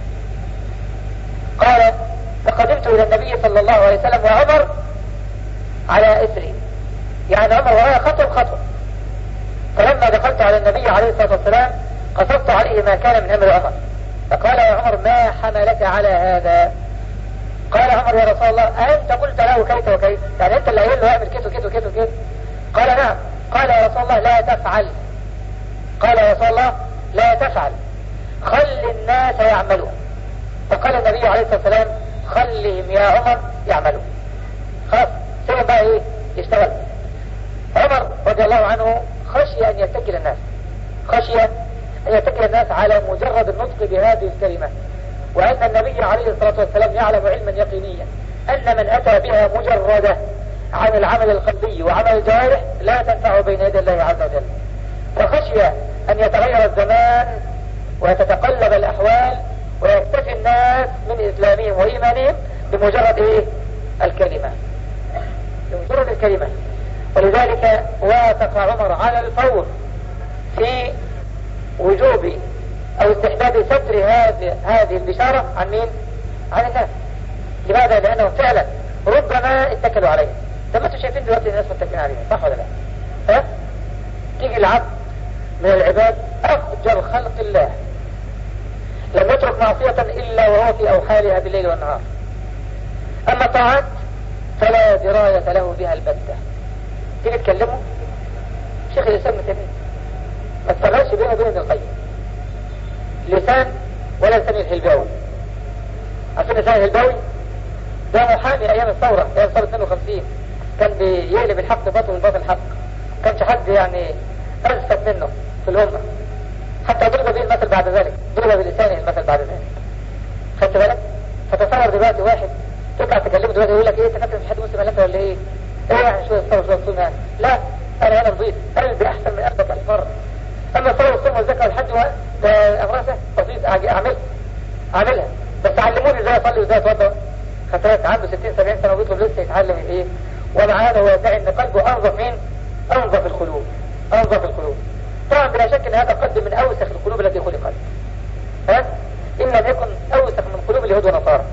قال فقدمت إلى النبي صلى الله عليه وسلم وعمر على إثري يعني عمر وراء خطوة خطوة. فلما دخلت على النبي عليه الصلاة والسلام قصدت عليه ما كان من أمر عمر فقال يا عمر ما حملك على هذا؟ قال عمر يا رسول الله أنت قلت له كيف وكيف يعني أنت اللي قايل له اعمل كيف وكيف وكيف وكيف؟ قال نعم. قال يا رسول الله لا تفعل. قال يا رسول الله لا تفعل خل الناس يعملون. فقال النبي عليه الصلاة والسلام خلهم يا عمر يعملوا خلاص سيبهم بقى ايه يشتغل. عمر رضي الله عنه خشي ان يتكل الناس خشي ان يتكل الناس على مجرد النطق بهذه الكلمة وان النبي عليه الصلاة والسلام يعلم علما يقينيا ان من اتى بها مجردة عن العمل القلبي وعمل الجوارح لا تنفع بين يدي الله عز وجل. فخشي ان يتغير الزمان وتتقلب الاحوال ويكتفي الناس من اسلامهم وايمانهم بمجرد ايه الكلمة بمجرد الكلمة. ولذلك وافق عمر على الفور في وجوب او استحباب ستر هذه هذه البشارة عن مين؟ عن الناس. لماذا؟ لانهم فعلا ربما اتكلوا عليه. طب ما انتوا شايفين دلوقتي الناس متكلين عليه صح ولا لا؟ ها؟ تيجي العبد من العباد افجر خلق الله لم يترك معصية الا وهو في اوحالها بالليل والنهار. اما طاعات فلا دراية له بها البتة. تيجي تكلمه شيخ الاسلام ابن تيمية ما تفرقش بينه وبين ابن القيم لسان ولا لسان الهلباوي. عشان لسان الهلباوي ده محامي ايام الثورة ايام ثورة اثنين وخمسين كان بيقلب الحق باطل والباطل حق. كانش حد يعني أزفت منه في الأمة حتى ضرب به المثل بعد ذلك ضرب بلسانه المثل بعد ذلك. خدت بالك؟ فتصور دلوقتي واحد تطلع تكلمه دلوقتي يقول لك ايه تفكر في حد مسلم ولا انت ولا ايه؟ ايه يعني شويه الصلاه شويه الصوم يعني؟ لا انا هنا نظيف قلبي احسن من قلبك ألف مرة. اما الصلاه والصوم والزكاه والحج ده امرها بسيط اعمل اعملها بس علموني ازاي اصلي وازاي اتوضا. خدت بالك عنده ستين سبعين سنه وبيطلب لسه يتعلم ايه ومعانا هو يدعي ان قلبه انظف مين؟ انظف القلوب انظف القلوب. طبعا بلا شك ان هذا قد من اوسخ القلوب التي خلقت ها ان لم يكن اوسخ من قلوب اليهود والنصارى.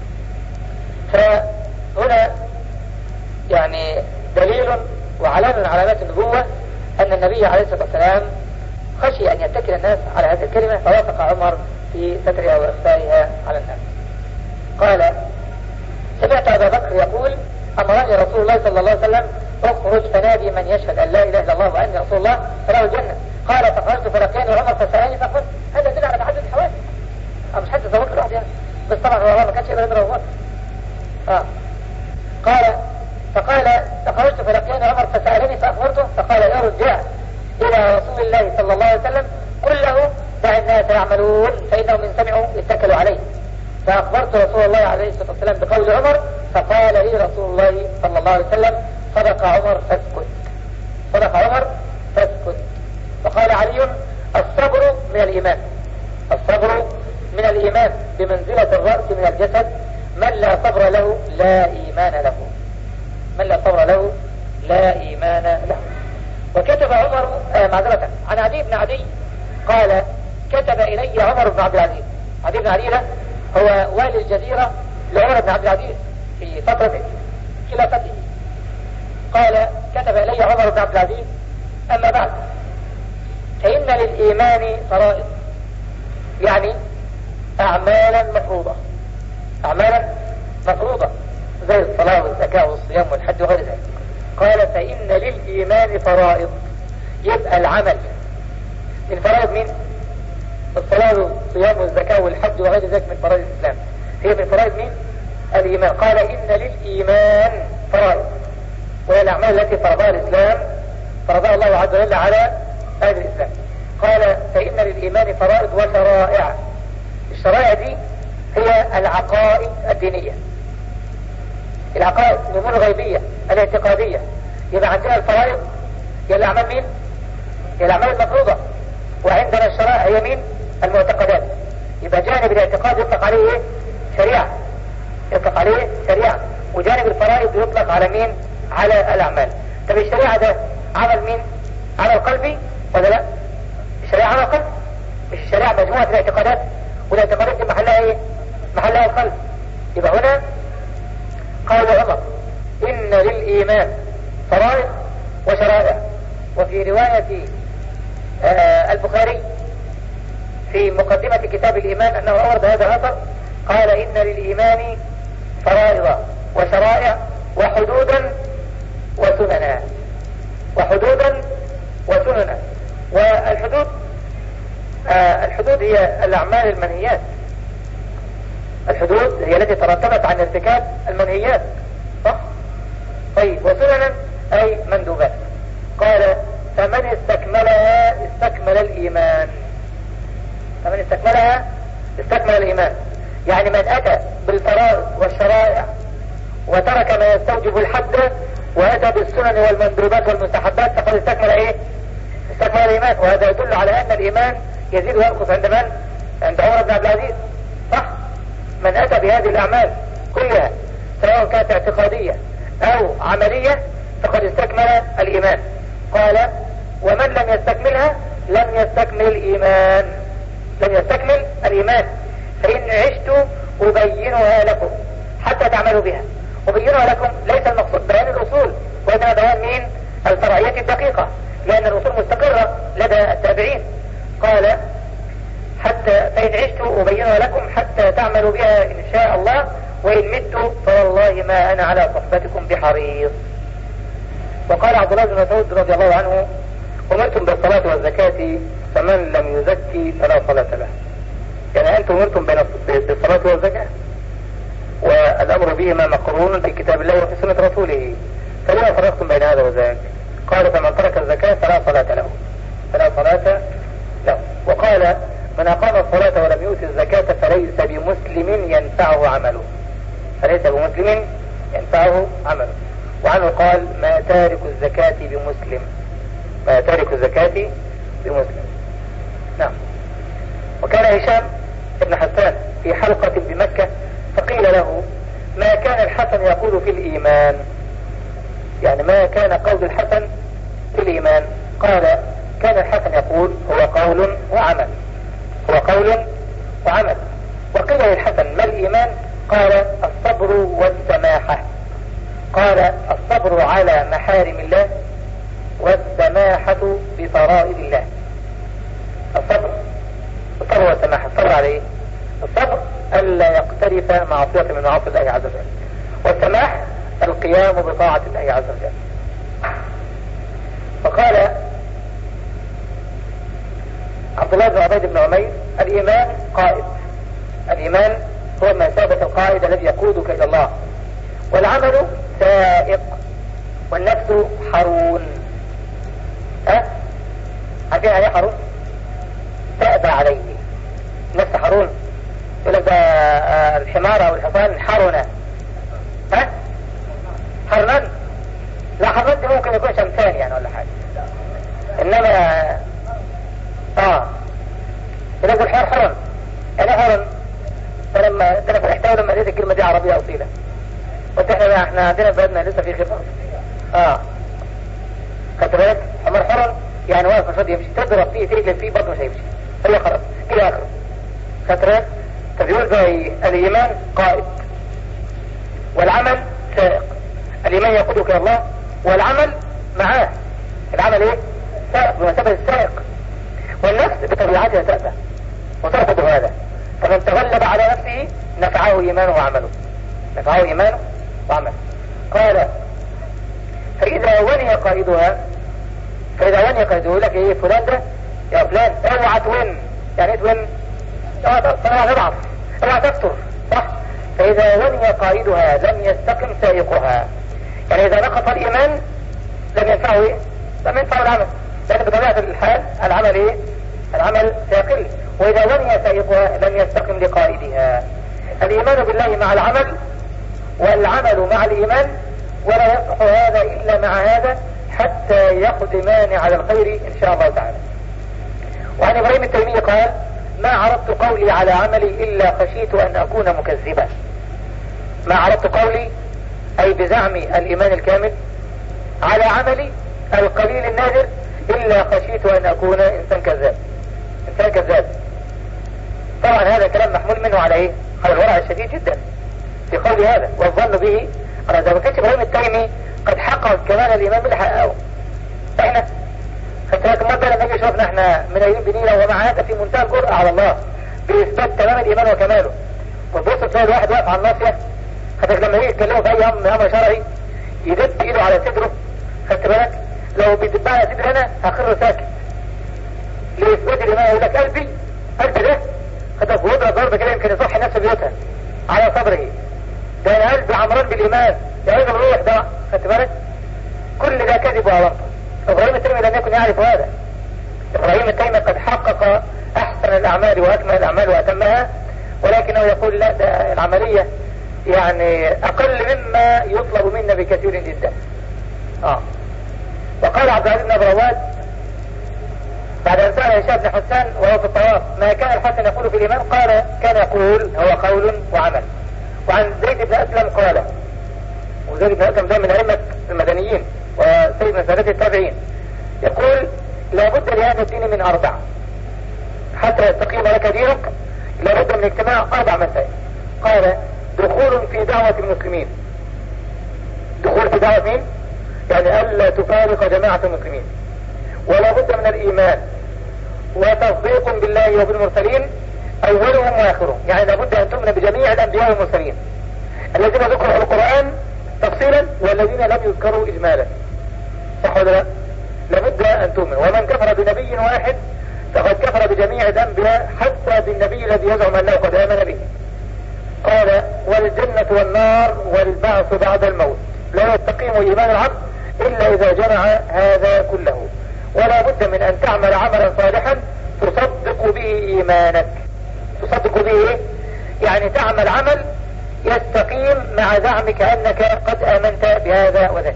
فهنا يعني دليل وعلامة من علامات النبوة أن النبي عليه الصلاة والسلام خشي أن يتكل الناس على هذه الكلمة فوافق عمر في سترها وإخفائها على الناس. قال سمعت أبا بكر يقول أمرني رسول الله صلى الله عليه وسلم اخرج فنادي من يشهد أن لا إله إلا الله وأني رسول الله فله الجنة. قال فخرجت فلقيني عمر فسألني فقلت هذا يدل على تعدد الحوادث. أو مش حد زوج الواحد يعني بس طبعا هو ما كانش يقدر يضرب عمر. آه. قال فقال فخرجت فلقيني عمر فسألني فأخبرته فقال ارجع إلى رسول الله صلى الله عليه وسلم قل له دع الناس يعملون فإنهم إن سمعوا اتكلوا عليه. فأخبرت رسول الله عليه الصلاة والسلام بقول عمر فقال لي رسول الله صلى الله عليه وسلم صدق عمر فاسكت صدق عمر فاسكت. وقال علي الصبر من الإيمان الصبر من الإيمان بمنزلة الرأس من الجسد من لا صبر له لا إيمان له من لا صبر له لا إيمان له. وكتب عمر آه معذرة عن عدي بن عدي قال كتب إلي عمر بن عبد العزيز. علي بن علي ده هو والي الجزيرة لعمر بن عبد العزيز في فترة خلافته. قال كتب إلي عمر بن عبد العزيز أما بعد فإن للإيمان فرائض، يعني أعمالا مفروضة، أعمالا مفروضة زي الصلاة والزكاة والصيام والحج وغير ذلك. قال فإن للإيمان فرائض، يبقى العمل من فرائض مين؟ الصلاة والصيام والزكاة والحج وغير ذلك من فرائض الإسلام، هي من فرائض مين؟ الإيمان. قال إن للإيمان فرائض، وهي الأعمال التي فرضها الإسلام، فرضها الله عز وجل على أهل الإسلام. قال فإن للإيمان فرائض وشرائع. الشرائع دي هي العقائد الدينية، العقائد الأمور الغيبية الاعتقادية. يبقى عندنا الفرائض هي الأعمال مين؟ هي الأعمال المفروضة، وعندنا الشرائع هي مين؟ المعتقدات. يبقى جانب الاعتقاد يطلق عليه ايه؟ شريعة، يطلق عليه شريعة، وجانب الفرائض يطلق على مين؟ على الأعمال. طب الشريعة ده عمل مين؟ عمل قلبي ولا لا؟ الشريعة عمل قلبي، مش الشريعة مجموعة الاعتقادات، والاعتقادات دي محلها ايه؟ محلها القلب. يبقى هنا قال عمر إن للإيمان فرائض وشرائع. وفي رواية آه البخاري في مقدمة كتاب الإيمان أنه أورد هذا الأثر، قال إن للإيمان فرائض وشرائع وحدودا وسننا، وحدودا وسننا. والحدود آه الحدود هي الأعمال المنهيات، الحدود هي التي ترتبت عن ارتكاب المنهيات، صح؟ طيب وسننا أي مندوبات. قال فمن استكملها استكمل الإيمان، فمن استكملها استكمل الإيمان، يعني من أتى بالفرائض والشرائع وترك ما يستوجب الحد وأتى بالسنن والمندوبات والمستحبات فقد استكمل إيه؟ استكمل الإيمان. وهذا يدل على أن الإيمان يزيد وينقص عند من؟ عند عمر بن عبد العزيز، صح؟ من أتى بهذه الأعمال كلها سواء كانت اعتقادية أو عملية فقد استكمل الإيمان. قال ومن لم يستكملها لم يستكمل الإيمان، لم يستكمل الإيمان. فإن عشت أبينها لكم حتى تعملوا بها. أبينها لكم ليس المقصود بيان الأصول، وإنما بيان مين؟ الفرعيات الدقيقة، لأن الأصول مستقرة لدى التابعين. قال حتى فإن عشت أبينها لكم حتى تعملوا بها إن شاء الله، وإن مت فوالله ما أنا على صحبتكم بحريص. وقال عبد الله بن مسعود رضي الله عنه أمرتم بالصلاة والزكاة فمن لم يزكي فلا صلاة له. يعني أنتم أمرتم بالصلاة والزكاة والأمر بهما مقرون في كتاب الله وفي سنة رسوله، فلما فرقتم بين هذا وذاك؟ قال فمن ترك الزكاة فلا صلاة له، فلا صلاة له. وقال من أقام الصلاة ولم يؤت الزكاة فليس بمسلم ينفعه عمله، فليس بمسلم ينفعه عمله. وعنه قال ما تارك الزكاة بمسلم، ما تارك الزكاة بمسلم. نعم. وكان هشام ابن حسان في حلقة بمكة فقيل له ما كان الحسن يقول في الإيمان، يعني ما كان قول الحسن في الإيمان؟ قال كان الحسن يقول هو قول وعمل، هو قول وعمل. وقيل للحسن ما الإيمان؟ قال الصبر والسماحة. قال الصبر على محارم الله والسماحة بفرائض الله. الصبر الصبر والسماحة. الصبر على ايه؟ الصبر ألا يقترف معصية من معاصي الله عز وجل، والسماح القيام بطاعة الله عز وجل. فقال عبد الله بن عبيد بن عمير الإيمان قائد، الإيمان هو مثابة القائد الذي يقودك إلى الله، والعمل سائق، والنفس حرون. ها؟ عارفين يعني ايه حرون؟ تأبى عليه. نفس حرون يقول لك ده الحمار او الحصان حرنا. ها؟ حرنان؟ لا حرنان دي ممكن يكون شمسان يعني ولا حاجة، انما اه يقول لك الحمار حرن. يعني حرن؟ فلما انا فرحتها لما لقيت الكلمة دي عربية اصيلة، قلت احنا احنا عندنا في بلدنا لسه في خبرة. اه خدت بالك؟ حمار حرن يعني واقف مش راضي يمشي، تضرب فيه تجلس فيه برضه مش هيمشي. هي خلاص الى اخره. فترة فبيقول بقى الايمان قائد والعمل سائق. الايمان يقودك الى الله والعمل معاه. العمل ايه؟ سائق بمثابة السائق، والنفس بطبيعتها تأبى وترفض هذا. فمن تغلب على نفسه نفعه ايمانه وعمله، نفعه ايمانه وعمله. قال فاذا وني قائدها، فاذا وني قائده يقول لك ايه فلان ده يا فلان اوعى تون، يعني ايه تون؟ اوعى تضعف، اوعى تفتر، صح؟ فاذا وني قائدها لم يستقم سائقها، يعني اذا نقص الايمان لم ينفعه ايه؟ لم ينفعه العمل، لان بطبيعة الحال العمل ايه؟ العمل سيقل. واذا وني سائقها لم يستقم لقائدها. الايمان بالله مع العمل والعمل مع الايمان، ولا يصح هذا الا مع هذا حتى يقدمان على الخير ان شاء الله تعالى. وعن ابراهيم التيمي قال ما عرضت قولي على عملي الا خشيت ان اكون مكذبا. ما عرضت قولي اي بزعم الايمان الكامل على عملي القليل النادر الا خشيت ان اكون انسان كذاب، انسان كذاب. طبعا هذا كلام محمول منه على ايه؟ على الورع الشديد جدا في قول هذا والظن به. انا اذا ما كانش ابراهيم التيمي قد حقق كمان الايمان باللي حققه احنا خدت مرة لما نيجي شوفنا احنا من ايام بنيلة، ومع هذا في منتهى الجرأة على الله باثبات تمام الايمان وكماله. وتبص تلاقي الواحد واقف على الناصية، خدت لما يجي يتكلموا في اي امر امر شرعي يدب ايده على صدره، خدت بالك؟ لو بيدب على صدري انا هخر ساكت لاثبات الايمان. يقول لك قلبي قلبي ده خدت وضع ضربة كده يمكن يصحي نفسه بيوتها على صدره، ده انا قلبي عمران بالايمان، ده راجل روح ده، خدت بالك؟ كل ده كذب وغلط. ابراهيم التيمي لم يكن يعرف هذا. ابراهيم التيمي قد حقق احسن الاعمال واكمل الاعمال واتمها، ولكنه يقول لا ده العملية يعني اقل مما يطلب منا بكثير جدا. اه وقال عبد العزيز بن ابي رواد بعد ان سأل هشام بن حسان وهو في الطواف ما كان الحسن يقول في الايمان؟ قال كان يقول هو قول وعمل. وعن زيد بن اسلم قال، وزيد بن اسلم ده من ائمة المدنيين وسيد من سادات التابعين، يقول لابد لهذا الدين من اربع حتى يستقيم لك دينك، لابد من اجتماع اربع مسائل. قال دخول في دعوة المسلمين، دخول في دعوة مين؟ يعني الا تفارق جماعة المسلمين، ولا بد من الايمان، وتصديق بالله وبالمرسلين اولهم واخرهم، يعني لابد ان تؤمن بجميع الانبياء والمرسلين الذين ذكروا في القرآن تفصيلا والذين لم يذكروا اجمالا، صح ولا لا؟ لابد ان تؤمن. ومن كفر بنبي واحد فقد كفر بجميع الانبياء حتى بالنبي الذي يزعم انه قد امن به. قال والجنة والنار والبعث بعد الموت لا يستقيم ايمان العبد الا اذا جمع هذا كله، ولا بد من ان تعمل عملا صالحا تصدق به ايمانك. تصدق به ايه؟ يعني تعمل عمل يستقيم مع زعمك انك قد امنت بهذا وذاك.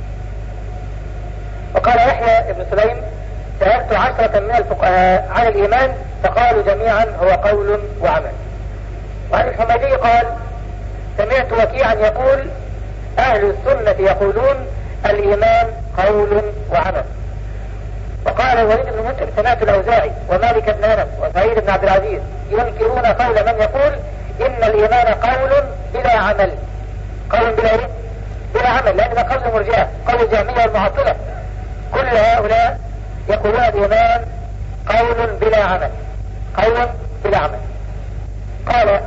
وقال يحيى بن سليم سألت عشرة من الفقهاء عن الايمان فقالوا جميعا هو قول وعمل. وعن الحميدي قال سمعت وكيعا يقول اهل السنة يقولون الايمان قول وعمل. وقال الوليد بن مسلم سمعت الاوزاعي ومالك بن انس وسعيد بن عبد العزيز ينكرون قول من يقول ان الايمان قول بلا عمل. قول بلا ايه؟ بلا عمل، لان ده قول المرجئة، قول الجهمية والمعطلة، كل هؤلاء يقولون الايمان قول بلا عمل، قول بلا عمل. قال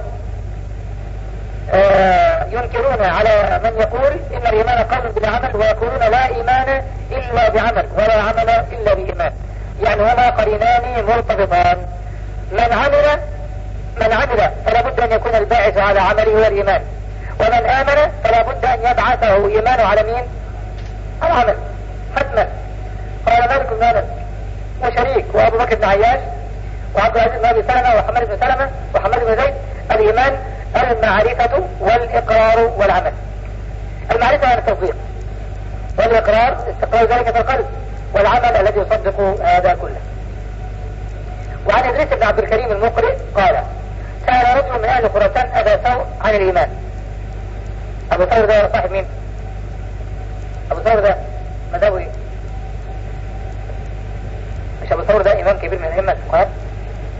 آه ينكرون على من يقول ان الايمان قول بلا عمل، ويقولون لا ايمان الا بعمل ولا عمل الا بايمان، يعني هما قرينان مرتبطان. من عمل من عمل فلا بد ان يكون الباعث على عمله هو الايمان، ومن امن فلا بد ان يبعثه ايمانه على مين؟ على عمل حتما. قال مالك بن انس وشريك وابو بكر بن عياش وعبد العزيز بن ابي سلمة وحماد بن سلمة وحماد بن زيد الايمان المعرفة والاقرار والعمل. المعرفة يعني التصديق، والاقرار استقرار ذلك في القلب، والعمل الذي يصدق هذا كله. وعن ادريس بن عبد الكريم المقرئ قال سأل رجل من اهل خراسان ابا ثور عن الايمان. ابو ثور ده صاحب مين؟ ابو ثور ده مذهبه ايه؟ مش ابو ثور ده امام كبير من الائمه الفقهاء؟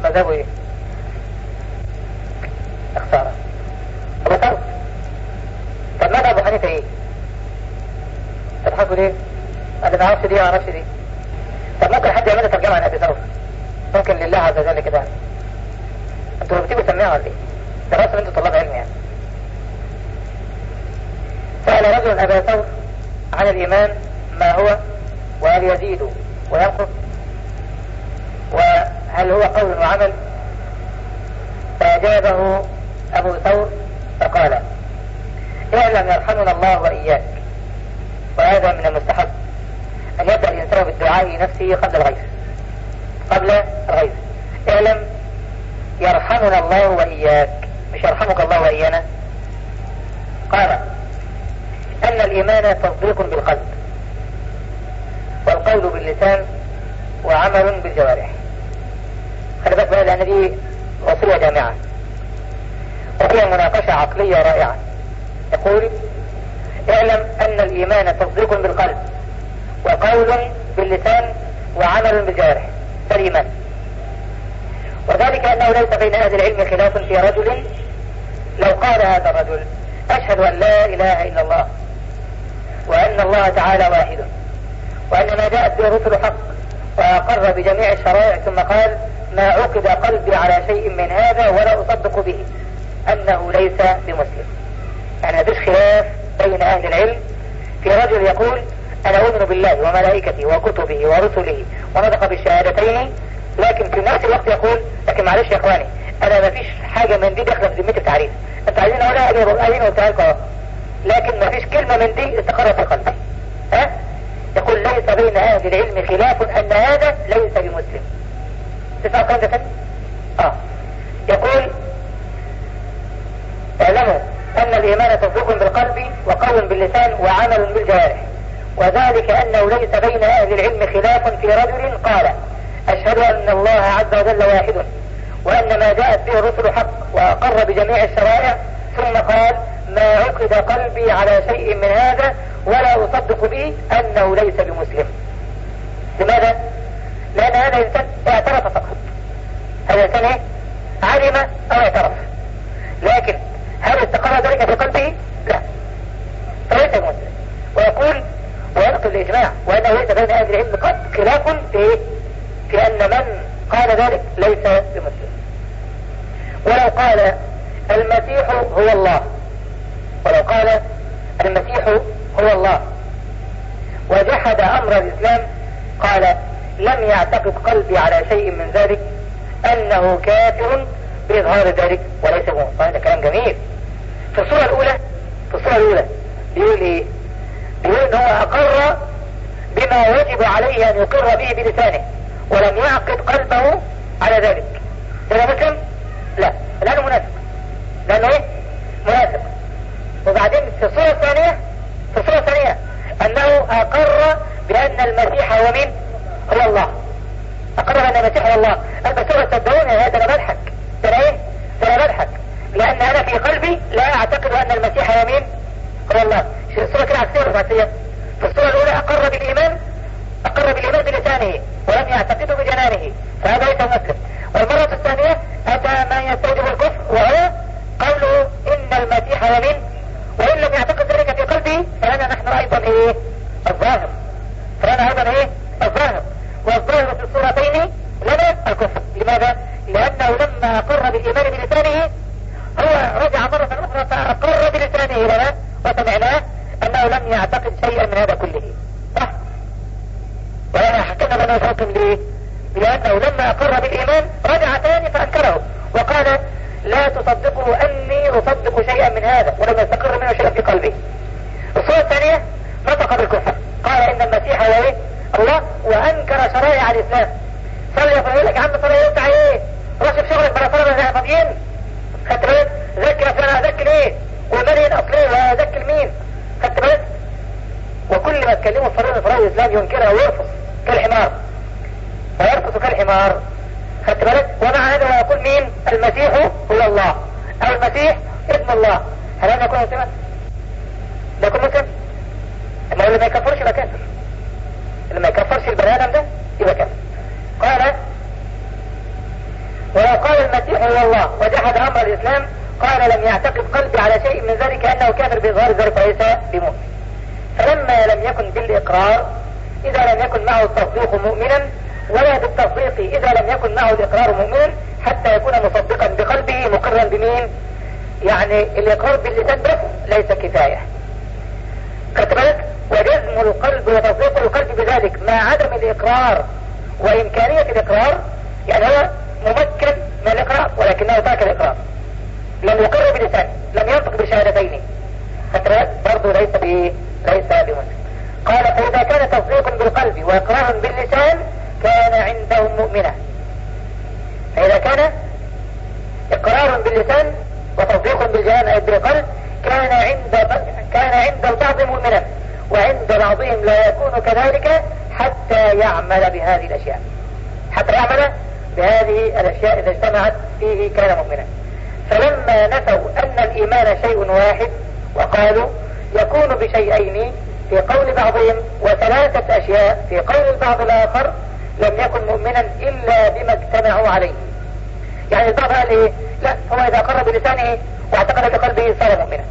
مذهبه ايه؟ اخسارة. ابو ثور. طب ماذا ابو حنيفة ايه؟ تضحكوا ليه؟ انا ما اعرفش دي ما اعرفش دي. طب ممكن حد يعمل ترجمة عن ابي ثور؟ ممكن لله عز وجل كده. انتوا بتيجوا تسمعوا ولا ايه؟ دراسة انتوا طلاب علم يعني. سأل رجل ابا ثور عن الايمان ما هو وهل يزيد وينقص وهل هو قول وعمل؟ فأجابه أبو ثور فقال اعلم يرحمنا الله وإياك، وهذا من المستحب أن يبدأ الإنسان بالدعاء نفسه قبل الغيث قبل الغيث. اعلم يرحمنا الله وإياك، مش يرحمك الله وإيانا. قال أن الإيمان تصديق بالقلب والقول باللسان وعمل بالجوارح. خلي بالك بقى لأن دي وصية جامعة وفيها مناقشة عقلية رائعة. يقول اعلم أن الإيمان تصديق بالقلب وقول باللسان وعمل بالجوارح، فالإيمان. وذلك أنه ليس بين أهل العلم خلاف في رجل لو قال هذا الرجل أشهد أن لا إله إلا الله وأن الله تعالى واحد وأن ما جاءت به الرسل حق وأقر بجميع الشرائع ثم قال ما عقد قلبي على شيء من هذا ولا أصدق به، أنه ليس بمسلم. يعني مفيش خلاف بين أهل العلم في رجل يقول أنا أؤمن بالله وملائكته وكتبه ورسله ونطق بالشهادتين، لكن في نفس الوقت يقول لكن معلش يا إخواني أنا مفيش حاجة من دي داخلة في ذمتي التعريف، أنت عايزين أقولها أجيب قلتها لكم، لكن مفيش كلمة من دي استقرت في قلبي. ها؟ يقول ليس بين أهل العلم خلاف أن هذا ليس بمسلم. تسمع الكلام ده تاني؟ اه يقول اعلموا أن الإيمان تصديق بالقلب وقول باللسان وعمل بالجوارح، وذلك أنه ليس بين أهل العلم خلاف في رجل قال أشهد أن الله عز وجل واحد وأن ما جاءت به الرسل حق وأقر بجميع الشرائع ثم قال ما عقد قلبي على شيء من هذا ولا أصدق به، أنه ليس بمسلم. لماذا؟ لأن هذا الإنسان اعترف فقط. هذا الإنسان ايه؟ علم أو اعترف، لكن هل استقر ذلك في قلبه؟ لا، فليس بمسلم. ويقول وينقل الإجماع وأنه ليس بين أهل العلم قط خلاف في في أن من قال ذلك ليس بمسلم. ولو قال المسيح هو الله ولو قال المسيح هو الله وجحد أمر الإسلام قال لم يعتقد قلبي على شيء من ذلك أنه كافر بإظهار ذلك وليس مؤمن. هذا كلام جميل. في الصورة الأولى في الصورة الأولى بيقول إيه؟ بيقول إن هو أقر بما يجب عليه أن يقر به بلسانه ولم يعقد قلبه على ذلك. ده مسلم؟ لا، لأنه منافق. لأنه إيه؟ منافق. وبعدين في الصورة الثانية في الصورة الثانية أنه أقر بأن المسيح هو مين؟ هو الله. أقر بأن المسيح هو الله. أما الصورة الصدقوني هذا أنا بضحك. ده أنا إيه؟ ده أنا بضحك. لأن أنا في قلبي لا أعتقد أن المسيح هو مين؟ هو الله. الصورة كده عكسية وعكسية. في الصورة الأولى أقر بالإيمان أقر بالإيمان بلسانه ولم يعتقده بجنانه، فهذا ليس مسلم. والمرة الثانية أتى ما يستوجب الكفر وهو قوله إن المسيح هو مين؟ وإن لم يعتقد ذلك في قلبه فلنا نحن أيضا إيه؟ الظاهر. فلنا أيضا إيه؟ الظاهر. والظاهر في الصورتين لنا الكفر. لماذا؟ لأنه لما أقر بالإيمان بلسانه هو رجع مرة أخرى فأقر بلسانه لنا وسمعناه أنه لم يعتقد شيئا من هذا كله. صح؟ وأنا حكينا لنا الحكم ليه؟ لأنه لما أقر بالإيمان رجع ثاني فأنكره وقال لا تصدقوا أني أصدق شيئا من هذا ولم يستقر منه شيئا في قلبي. الصورة الثانية نطق بالكفر قال إن المسيح هو إيه؟ الله، وأنكر شرائع الإسلام. صلي فيقول لك يا عم صلي يقطع إيه؟ روح في شغلك بلا صلاة زي فاضيين. خدت بالك؟ ذكر فأنا أذكر إيه؟ ومرين أصليه وأذكر مين؟ خدت بالك؟ وكل ما تكلموا فريق فريق الإسلام ينكرها ويرفض كالحمار ويرفض كالحمار. خدت بالك؟ ومع هذا ويقول مين؟ المسيح هو الله أو المسيح ابن الله. هل هذا يكون مسلما؟ ده يكون مسلم؟ أما اللي ما يكفرش يبقى كافر. اللي ما يكفرش البني آدم ده يبقى كافر. قال ولا الإسلام قال لم يعتقد قلبي على شيء من ذلك أنه كافر بإظهار ذلك وليس بمؤمن. فلما لم يكن بالإقرار إذا لم يكن معه التصديق مؤمنا، ولا بالتصديق إذا لم يكن معه الإقرار مؤمنا، حتى يكون مصدقا بقلبه مقرا بمين؟ يعني الإقرار باللسان بس ليس كفاية. خدت بالك؟ وجزم القلب وتصديق القلب بذلك مع عدم الإقرار وإمكانية الإقرار، يعني هو ممكن من الإقرار ولكنه ترك الإقرار، لم يقر بلسان، لم ينطق بشهادتين، خدت بالك؟ برضه ليس بإيه؟ ليس بمسلم. قال فإذا كان تصديق بالقلب وإقرار باللسان كان عندهم مؤمنا. فإذا كان إقرار باللسان وتصديق بالجنان أي بالقلب كان عند كان عند البعض مؤمنا، وعند بعضهم لا يكون كذلك حتى يعمل بهذه الأشياء، حتى يعمل بهذه الأشياء إذا اجتمعت فيه كان مؤمنا. فلما نفوا أن الإيمان شيء واحد وقالوا يكون بشيئين في قول بعضهم وثلاثة أشياء في قول البعض الآخر، لم يكن مؤمنا إلا بما اجتمعوا عليه. يعني البعض قال إيه؟ لا، هو إذا قر بلسانه واعتقد بقلبه صار مؤمنا.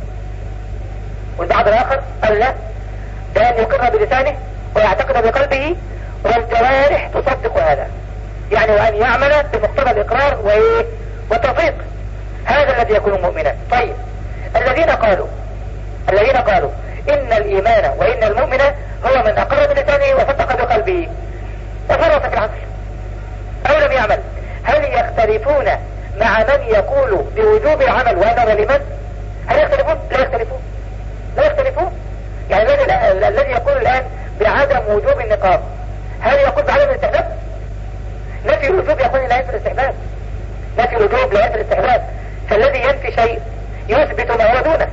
والبعض الآخر قال لا، ده أن يقر بلسانه ويعتقد بقلبه والجوارح تصدق هذا، يعني وأن يعمل بمقتضى الإقرار وإيه؟ والتصديق، هذا الذي يكون مؤمنا. طيب الذين قالوا الذين قالوا إن الإيمان وإن المؤمن هو من أقر بلسانه وصدق بقلبه وفرط في العقل أو لم يعمل، هل يختلفون مع من يقول بوجوب العمل وأنه لمن؟ هل يختلفون؟ لا يختلفون لا يختلفون يعني الذي الذي يقول الآن بعدم وجوب النقاب هل يقول بعدم الاستحباب؟ نفي الوجوب يقول لا ينفي الاستحباب، نفي الوجوب لا ينفي الاستحباب. فالذي ينفي شيء يثبت ما هو دونه،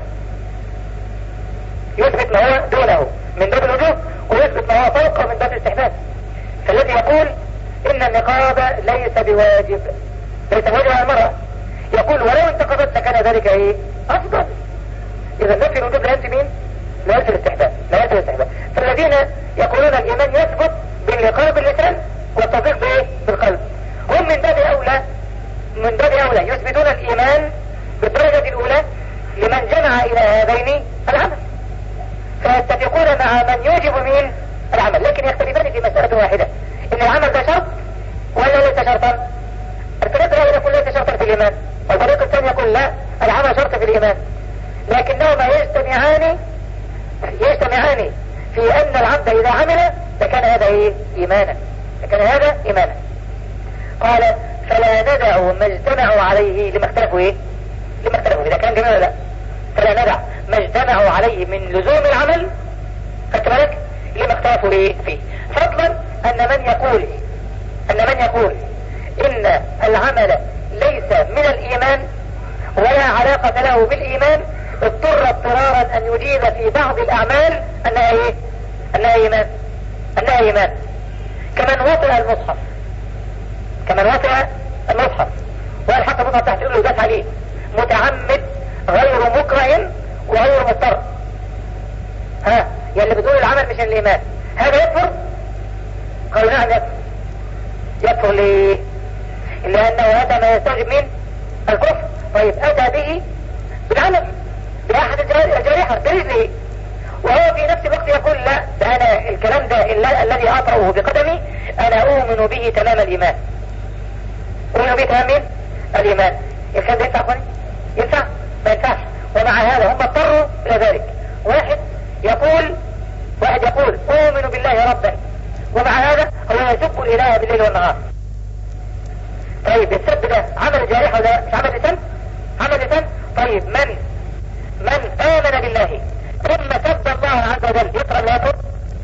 يثبت ما هو دونه من باب الوجوب، ويثبت ما هو فوقه من باب الاستحباب. فالذي يقول إن النقاب ليس بواجب، ليس بواجب على المرأة، يقول ولو انتقبت لكان ذلك ايه؟ أفضل. إذا نفي الوجوب لا ينفي مين؟ لا ينفي الاستحباب، لا ينفي الاستحباب. فالذين يقولون الإيمان يثبت بالإقرار باللسان والتصديق بايه؟ بالقلب، هم من باب أولى من باب أولى يثبتون الإيمان بالدرجة الأولى لمن جمع إلى هذين العمل، فيتفقون مع من يوجب مين؟ العمل، لكن يختلفان في مسألة واحدة، إن العمل ده شرط ولا ليس شرطا. الفريق الأول يقول ليس شرطا في الإيمان، والفريق الثاني يقول لا، العمل شرط في الإيمان، لكنهما يجتمعان يجتمعان في أن العبد إذا عمل لكان هذا إيه؟ إيمانا، لكان هذا إيمانا. قال فلا ندع ما اجتمعوا عليه لما اختلفوا إيه؟ لما اختلفوا إذا كان جميل لا، فلا ندع ما اجتمعوا عليه من لزوم العمل، خدت بالك؟ لما اختلفوا إيه؟ فيه. فضلا أن من يقول أن من يقول إن العمل ليس من الإيمان ولا علاقة له بالإيمان اضطر اضطرارا أن يجيز في بعض الأعمال أنها إيه؟ أنها إيمان، أنها إيمان. كمن وطئ المصحف، كمن وطئ المصحف وقال حتى المصحف تحت يقول له داس عليه متعمد غير مكره وغير مضطر، ها يلي بتقول العمل مش الإيمان، هذا يكفر؟ قالوا نعم يكفر. يكفر ليه؟ لأنه هذا ما يستوجب من الكفر. طيب أتى به بالعمل بأحد الجارحة برجله، وهو في نفس الوقت يقول لا، ده أنا الكلام ده الذي أطرأه بقدمي أنا أؤمن به تمام الإيمان، أؤمن به تمام الإيمان. الكلام ده ينفع أخواني؟ ينفع؟ ما ينفعش. ومع هذا هم اضطروا إلى ذلك. واحد يقول واحد يقول أؤمن بالله ربا، ومع هذا هو يسب الإله بالليل والنهار. طيب السب ده عمل جارحة ولا مش عمل لسان؟ عمل لسان. طيب من من آمن بالله ثم سب الله عز وجل يقرأ لا يقرأ؟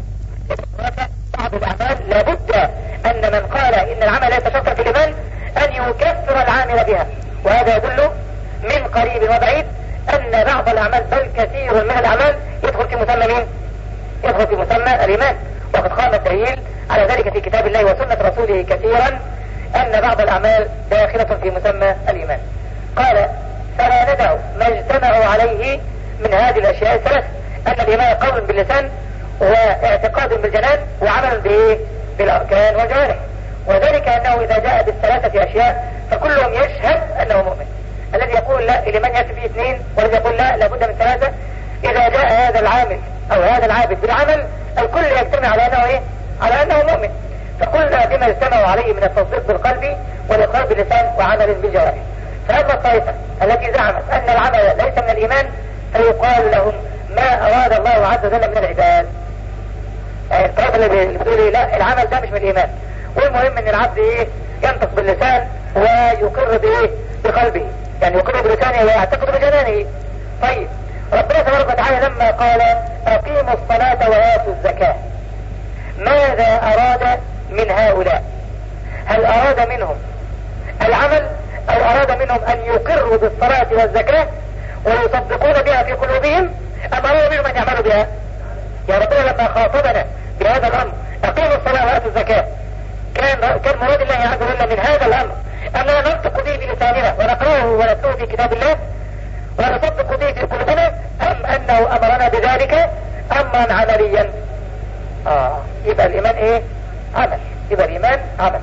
بعض الأعمال لابد أن من قال إن العمل لا يتشرط في الإيمان أن يكفر العامل بها، وهذا يدل من قريب وبعيد أن بعض الأعمال بل كثير من الأعمال يدخل في مسمى مين؟ يدخل في مسمى الإيمان. وقد قام الدليل على ذلك في كتاب الله وسنة رسوله كثيرا أن بعض الأعمال داخلة في مسمى الإيمان. قال فلا ندع ما اجتمعوا عليه من هذه الأشياء الثلاث، أن الإيمان قول باللسان واعتقاد بالجنان وعمل بإيه؟ بالأركان والجوارح، وذلك أنه إذا جاء بالثلاثة أشياء فكلهم يشهد أنه مؤمن، الذي يقول لا الإيمان يأتي فيه اثنين، والذي يقول لا لابد من ثلاثة. إذا جاء هذا العامل أو هذا العابد بالعمل الكل يجتمع على أنه إيه؟ على أنه مؤمن. فقلنا بما اجتمعوا عليه من التصديق بالقلب والإقرار باللسان وعمل بالجوارح. فأما الطائفة التي زعمت أن العمل ليس من الإيمان فيقال لهم ما أراد الله عز وجل من العباد. يعني الطائفة اللي بتقول إيه لا العمل ده مش من الإيمان، والمهم أن العبد إيه ينطق باللسان ويقر بإيه بقلبه، يعني يقر بلسانه ويعتقد بجنانه. طيب ربنا تبارك وتعالى لما قال أقيموا الصلاة وآتوا الزكاة ماذا أراد من هؤلاء؟ هل أراد منهم العمل أو أراد منهم أن يقروا بالصلاة والزكاة ويصدقون بها في قلوبهم، أم أراد منهم أن يعملوا بها؟ يا ربنا لما خاطبنا بهذا الأمر أقيموا الصلاة وآتوا الزكاة كان كان مراد الله عز وجل من هذا الأمر أننا ننطق به بلساننا ونقرأه ونتلوه في كتاب الله ونصدق به في قلوبنا، أم أنه أمرنا بذلك أمرا عمليا؟ آه يبقى الإيمان إيه؟ عمل. يبقى الإيمان عمل.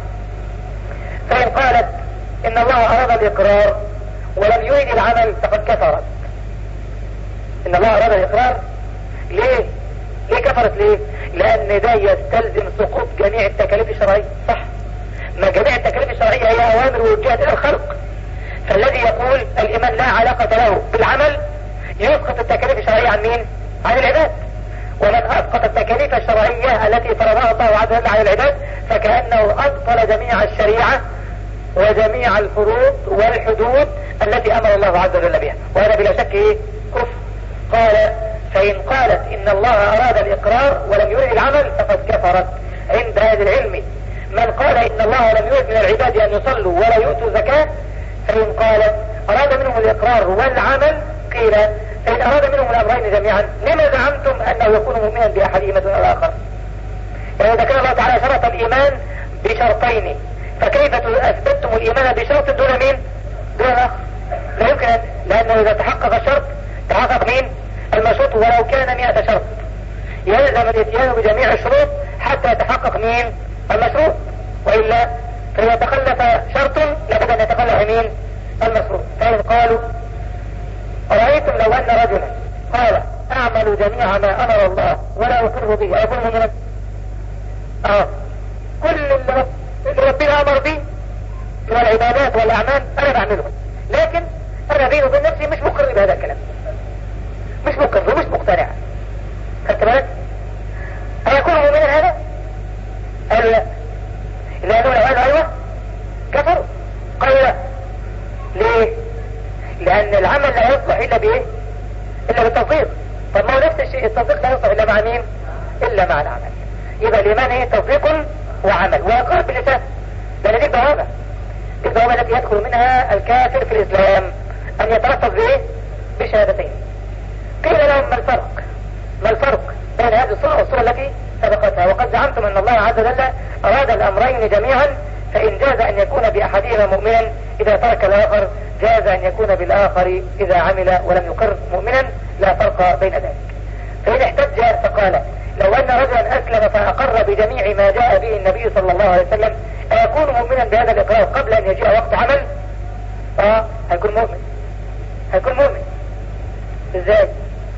فإن قالت إن الله أراد الإقرار ولم يريد العمل فقد كفرت. إن الله أراد الإقرار ليه؟ ليه كفرت ليه؟ لأن ده يستلزم سقوط جميع التكاليف الشرعية. صح؟ ما جميع التكاليف الشرعية هي أوامر ووجهات إلى الخلق، فالذي يقول الإيمان لا علاقة له بالعمل يسقط التكاليف الشرعية عن مين؟ عن العباد. ومن أسقط التكاليف الشرعية التي فرضها الله عز وجل على العباد فكأنه أبطل جميع الشريعة وجميع الفروض والحدود التي أمر الله عز وجل بها، وهذا بلا شك إيه؟ كفر. قال فإن قالت إن الله أراد الإقرار ولم يريد العمل فقد كفرت عند هذا العلم. من قال إن الله لم يريد من العباد أن يصلوا ولا يؤتوا الزكاة فإن قالت أراد منهم الإقرار والعمل قيل فإن أراد منهم الأمرين جميعا لما زعمتم أنه يكون مؤمنا بأحدهما دون الآخر؟ يعني إذا كان الله تعالى شرط الإيمان بشرطين فكيف أثبتم الإيمان بشرط دون مين؟ دون الآخر؟ لا يمكن أن، لأنه إذا تحقق الشرط تحقق مين؟ المشروط ولو كان مئة شرط، يلزم الاتيان بجميع الشروط حتى يتحقق مين؟ المشروط، وإلا فإذا تخلف شرط لابد أن يتخلف مين؟ المشروط. فإن قالوا أرأيتم لو أن رجلا قال أعمل جميع ما أمر الله ولا أقر به أقول من آه كل اللي ربنا أمر به من العبادات والأعمال أنا بعمله، لكن أنا بينه وبين نفسي مش مقر بهذا الكلام، مش مقر ومش مقتنع. خدت بالك؟ أيكون مؤمنا هذا؟ قالوا لا، لأنه لو قالوا أيوة كفروا. قالوا لا. ليه؟ لأن العمل لا يصلح إلا بإيه؟ إلا بالتصديق. طب ما هو نفس الشيء، التصديق لا يصلح إلا مع مين؟ إلا مع العمل. يبقى الإيمان إيه؟ تصديق وعمل وإقرار باللسان. لأن دي بوابة، دي البوابة التي يدخل منها الكافر في الإسلام أن يتلفظ بإيه؟ بشهادتين. قيل لهم ما الفرق؟ ما الفرق بين هذه الصورة والصورة التي سبقتها؟ وقد زعمتم أن الله عز وجل أراد الأمرين جميعا، فإن جاز أن يكون بأحدهما مؤمنا إذا ترك الآخر جاز أن يكون بالآخر إذا عمل ولم يقر مؤمنا، لا فرق بين ذلك. فإن احتج فقال لو أن رجلا أسلم فأقر بجميع ما جاء به النبي صلى الله عليه وسلم أيكون مؤمنا بهذا الإقرار قبل أن يجيء وقت عمل؟ آه هيكون مؤمن، هيكون مؤمن. إزاي؟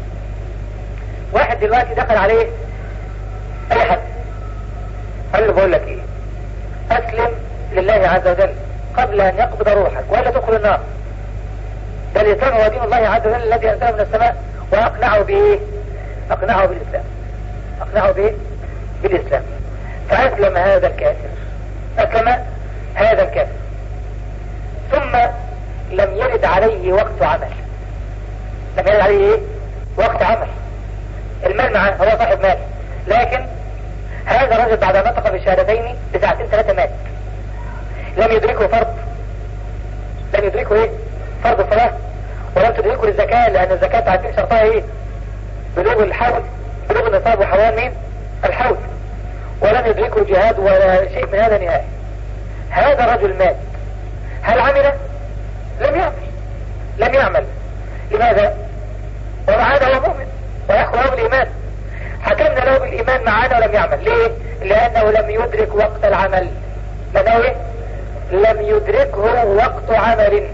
واحد دلوقتي دخل عليه أي حد قال له بقول لك إيه، أسلم لله عز وجل قبل أن يقبض روحك ولا تدخل النار. ده الإسلام هو دين الله عز وجل الذي أنزله من السماء، وأقنعه بإيه؟ أقنعه بالإسلام، أقنعه بإيه؟ بالإسلام. فأسلم هذا الكافر، أسلم هذا الكافر ثم لم يرد عليه وقت عمل، لم يرد عليه إيه؟ وقت عمل. المال معه، هو صاحب مال، لكن هذا الرجل بعد ما نطق بالشهادتين بساعتين ثلاثة مات، لم يدركه فرض، لم يدركه ايه؟ فرض الصلاة، ولم تدركه الزكاة، لأن الزكاة عارفين شرطها ايه؟ بلوغ الحول، بلوغ النصاب وحوال مين؟ الحول. ولم يدركه الجهاد ولا شيء من هذا نهائي. هذا الرجل مات، هل عمل؟ لم يعمل، لم يعمل. لماذا؟ ومع هذا هو مؤمن ويأخذ له بالإيمان، حكمنا له بالإيمان مع هذا ولم يعمل. ليه؟ لأنه لم يدرك وقت العمل، لأنه إيه؟ لم يدركه وقت عمل،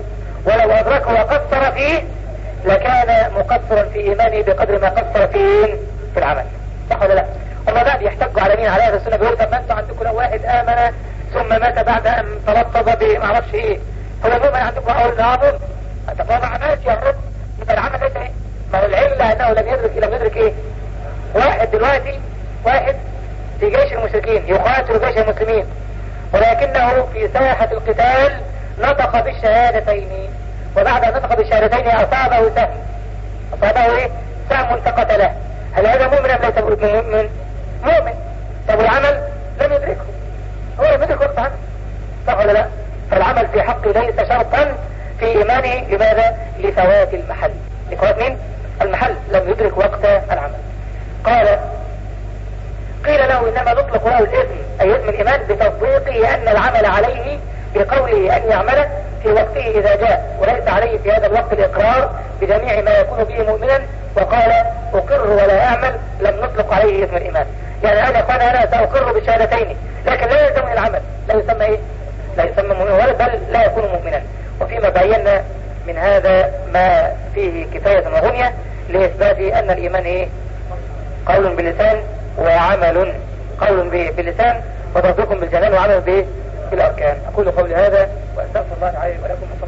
ولو أدركه وقصر فيه لكان مقصرا في إيمانه بقدر ما قصر فيه في العمل. صح ولا لا؟ وما بعد يحتجوا على مين؟ على هذا السنة بيقول طب ما انتوا عندكم لو واحد آمن ثم مات بعد أن تلطف بمعرفش إيه هو المؤمن عندكم أول نعظم. طب ما عملش يا رب يبقى العمل ليس إيه؟ ما هو العلة أنه لم يدرك لم يدرك إيه؟ واحد دلوقتي واحد في جيش المشركين يقاتل جيش المسلمين ولكنه في ساحة القتال نطق بالشهادتين، وبعد أن نطق بالشهادتين أصابه سهم أصابه إيه؟ سهم فقتله. هل هذا مؤمن أم ليس مؤمن؟ مؤمن. طب العمل لم يدركه، هو لم يدرك وقت عمل. صح ولا لا؟ فالعمل في حقه ليس شرطا في إيمانه. لماذا؟ لفوات المحل. لفوات مين؟ المحل، لم يدرك وقت العمل. قال قيل له إنما نطلق له الإثم أي إثم الإيمان بتصديقه أن العمل عليه بقوله أن يعمله في وقته إذا جاء، وليس عليه في هذا الوقت الإقرار بجميع ما يكون به مؤمنا. وقال أقر ولا أعمل لم نطلق عليه إثم الإيمان. يعني أنا أخوانا أنا سأقر بالشهادتين لكن لا يلزم العمل، لا يسمى إيه؟ لا يسمى مؤمنا بل لا يكون مؤمنا. وفيما بينا من هذا ما فيه كفاية وغنية لإثبات أن الإيمان إيه؟ قول باللسان وعمل، قول باللسان وتصديق بالجنان وعمل بالأركان. أقول قولي هذا وأستغفر الله تعالى ولكم.